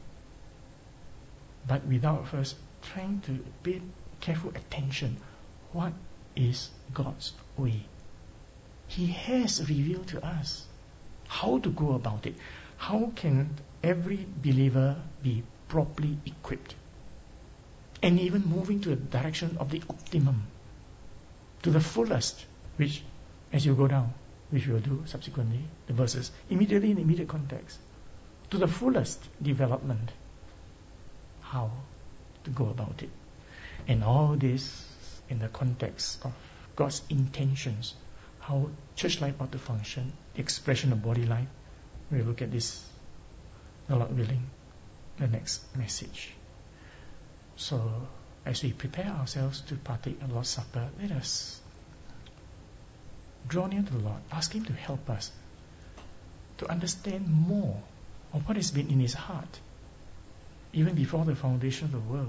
A: But without first trying to pay careful attention, what is God's way? He has revealed to us how to go about it. How can every believer be properly equipped? And even moving to the direction of the optimum, to the fullest, which, as you go down, which we will do subsequently, the verses, immediately in the immediate context, to the fullest development. How to go about it. And all this in the context of God's intentions, how church life ought to function, the expression of body life. We'll look at this, the Lord willing, the next message. So, as we prepare ourselves to partake of the Lord's Supper, let us draw near to the Lord, ask Him to help us to understand more of what has been in His heart, even before the foundation of the world,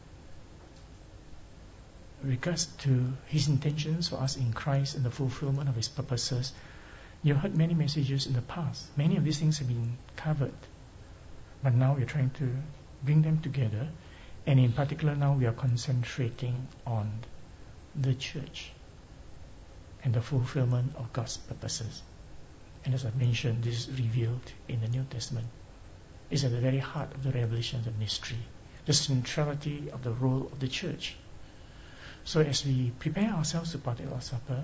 A: with regards to His intentions for us in Christ and the fulfillment of His purposes. You've heard many messages in the past. Many of these things have been covered. But now we're trying to bring them together. And in particular now we are concentrating on the church and the fulfillment of God's purposes. And as I mentioned, this is revealed in the New Testament. It's at the very heart of the revelation of the mystery, the centrality of the role of the church. So as we prepare ourselves to partake of our supper,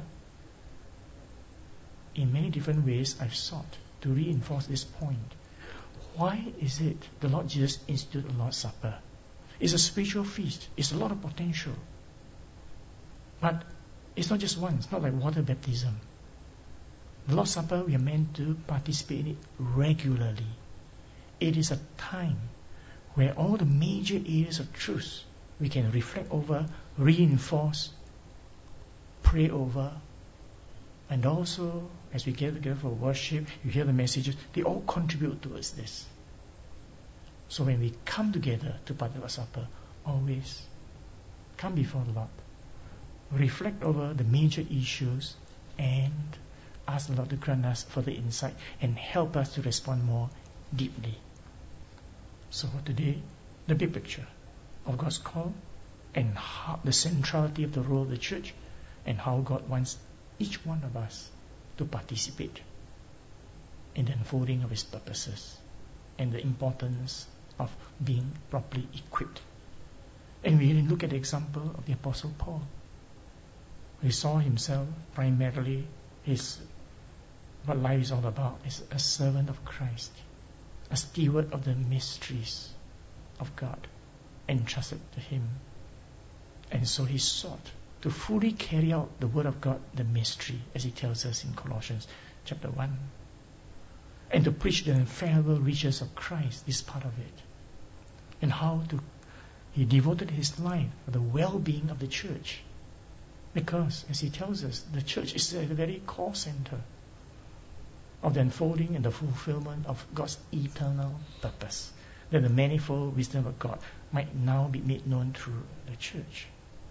A: in many different ways I've sought to reinforce this point. Why is it the Lord Jesus instituted the Lord's Supper? It's a spiritual feast. It's a lot of potential. But it's not just one. It's not like water baptism. The Lord's Supper, we are meant to participate in it regularly. It is a time where all the major areas of truth we can reflect over, reinforce, pray over, and also as we get together for worship, you hear the messages, they all contribute towards this. So when we come together to partake of supper, always come before the Lord, reflect over the major issues, and ask the Lord to grant us further insight and help us to respond more deeply. So today, the big picture of God's call and how, the centrality of the role of the church, and how God wants each one of us to participate in the unfolding of His purposes, and the importance of being properly equipped. And we look at the example of the Apostle Paul. He saw himself primarily, what life is all about, is a servant of Christ, a steward of the mysteries of God entrusted to him. And so he sought to fully carry out the Word of God, the mystery, as he tells us in Colossians chapter 1. And to preach the infallible riches of Christ, this part of it. And he devoted his life for the well-being of the church. Because, as he tells us, the church is at the very core center of the unfolding and the fulfillment of God's eternal purpose, that the manifold wisdom of God might now be made known through the church.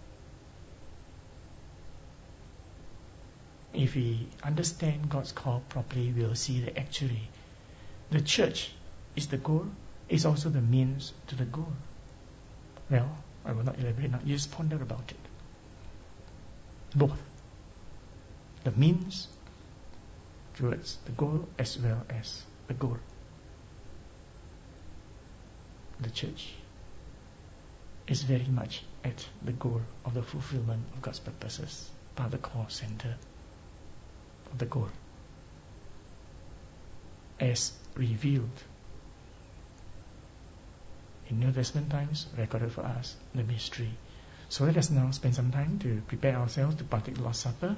A: If we understand God's call properly, we'll see that actually the church is the goal, is also the means to the goal. Well, I will not elaborate now. You just ponder about it. Both. The means towards the goal as well as the goal. The church is very much at the goal of the fulfillment of God's purposes, part of the core center of the goal, as revealed in New Testament times, recorded for us, the mystery. So let us now spend some time to prepare ourselves to partake the Lord's Supper.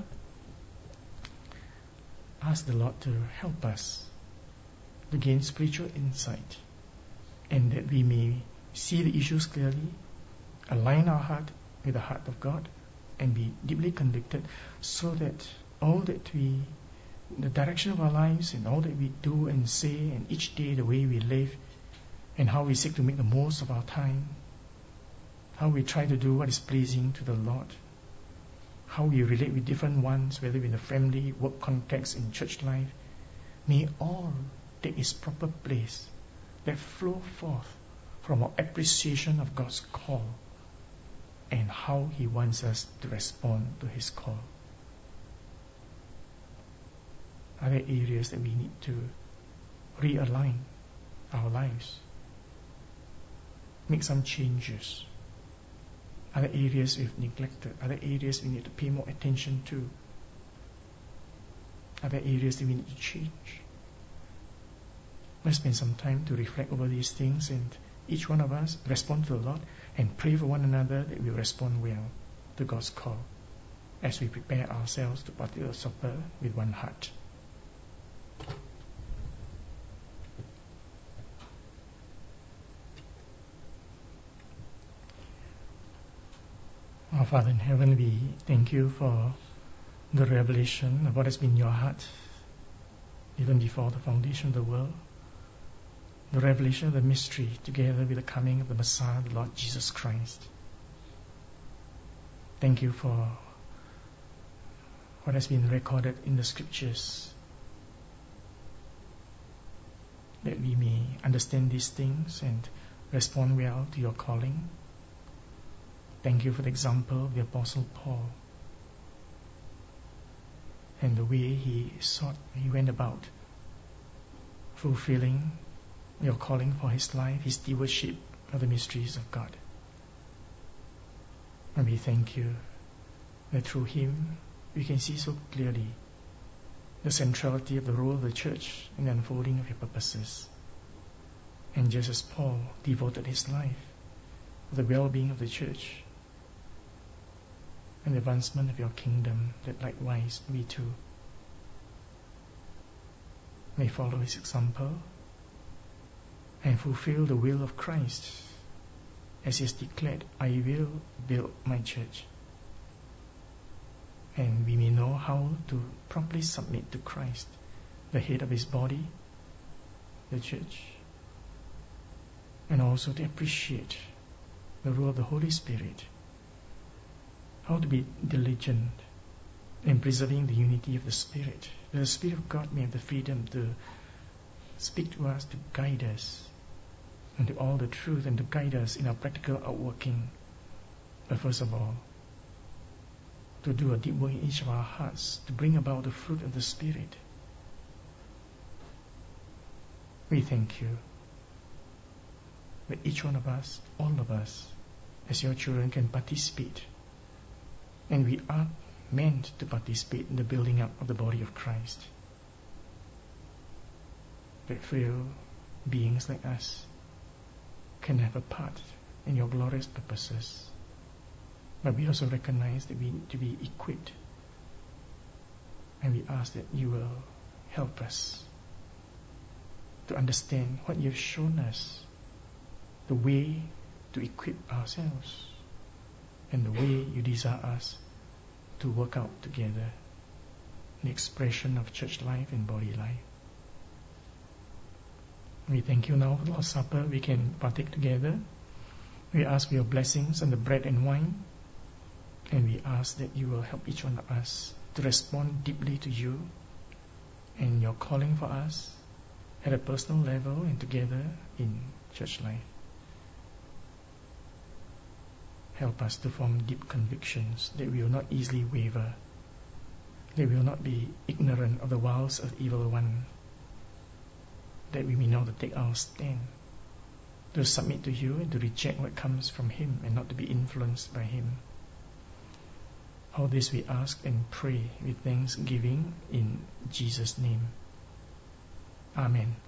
A: Ask the Lord to help us to gain spiritual insight, and that we may see the issues clearly, align our heart with the heart of God, and be deeply convicted, so that all that the direction of our lives and all that we do and say, and each day the way we live, and how we seek to make the most of our time, how we try to do what is pleasing to the Lord, how we relate with different ones, whether in the family, work context, in church life, may all take its proper place that flow forth from our appreciation of God's call and how He wants us to respond to His call. Are there areas that we need to realign our lives? Make some changes? Are there areas we've neglected? Are there areas we need to pay more attention to? Are there areas that we need to change? Let's spend some time to reflect over these things, and each one of us respond to the Lord and pray for one another that we respond well to God's call as we prepare ourselves to partake of supper with one heart. Our Father in heaven, we thank you for the revelation of what has been your heart even before the foundation of the world, the revelation of the mystery together with the coming of the Messiah, the Lord Jesus Christ. Thank you for what has been recorded in the Scriptures, that we may understand these things and respond well to your calling. Thank you for the example of the Apostle Paul and the way he went about fulfilling your calling for his life, his stewardship of the mysteries of God. And we thank you that through him we can see so clearly the centrality of the role of the church in the unfolding of your purposes. And just as Paul devoted his life to the well-being of the church and the advancement of your kingdom, that likewise we too may follow his example and fulfill the will of Christ, as he has declared, I will build my church. And we may know how to properly submit to Christ, the head of his body, the church, and also to appreciate the role of the Holy Spirit, how to be diligent in preserving the unity of the Spirit, that the Spirit of God may have the freedom to speak to us, to guide us into all the truth, and to guide us in our practical outworking. But first of all, to do a deep work in each of our hearts, to bring about the fruit of the Spirit. We thank you that each one of us, all of us, as your children, can participate. And we are meant to participate in the building up of the body of Christ. That frail beings like us can have a part in your glorious purposes. But we also recognize that we need to be equipped. And we ask that you will help us to understand what you have shown us, the way to equip ourselves, and the way you desire us to work out together the expression of church life and body life. We thank you now for the Lord's Supper. We can partake together. We ask for your blessings on the bread and wine, and we ask that you will help each one of us to respond deeply to you and your calling for us at a personal level and together in church life. Help us to form deep convictions that we will not easily waver, that we will not be ignorant of the wiles of the evil one, that we may know to take our stand, to submit to you and to reject what comes from him and not to be influenced by him. All this we ask and pray with thanksgiving in Jesus' name. Amen.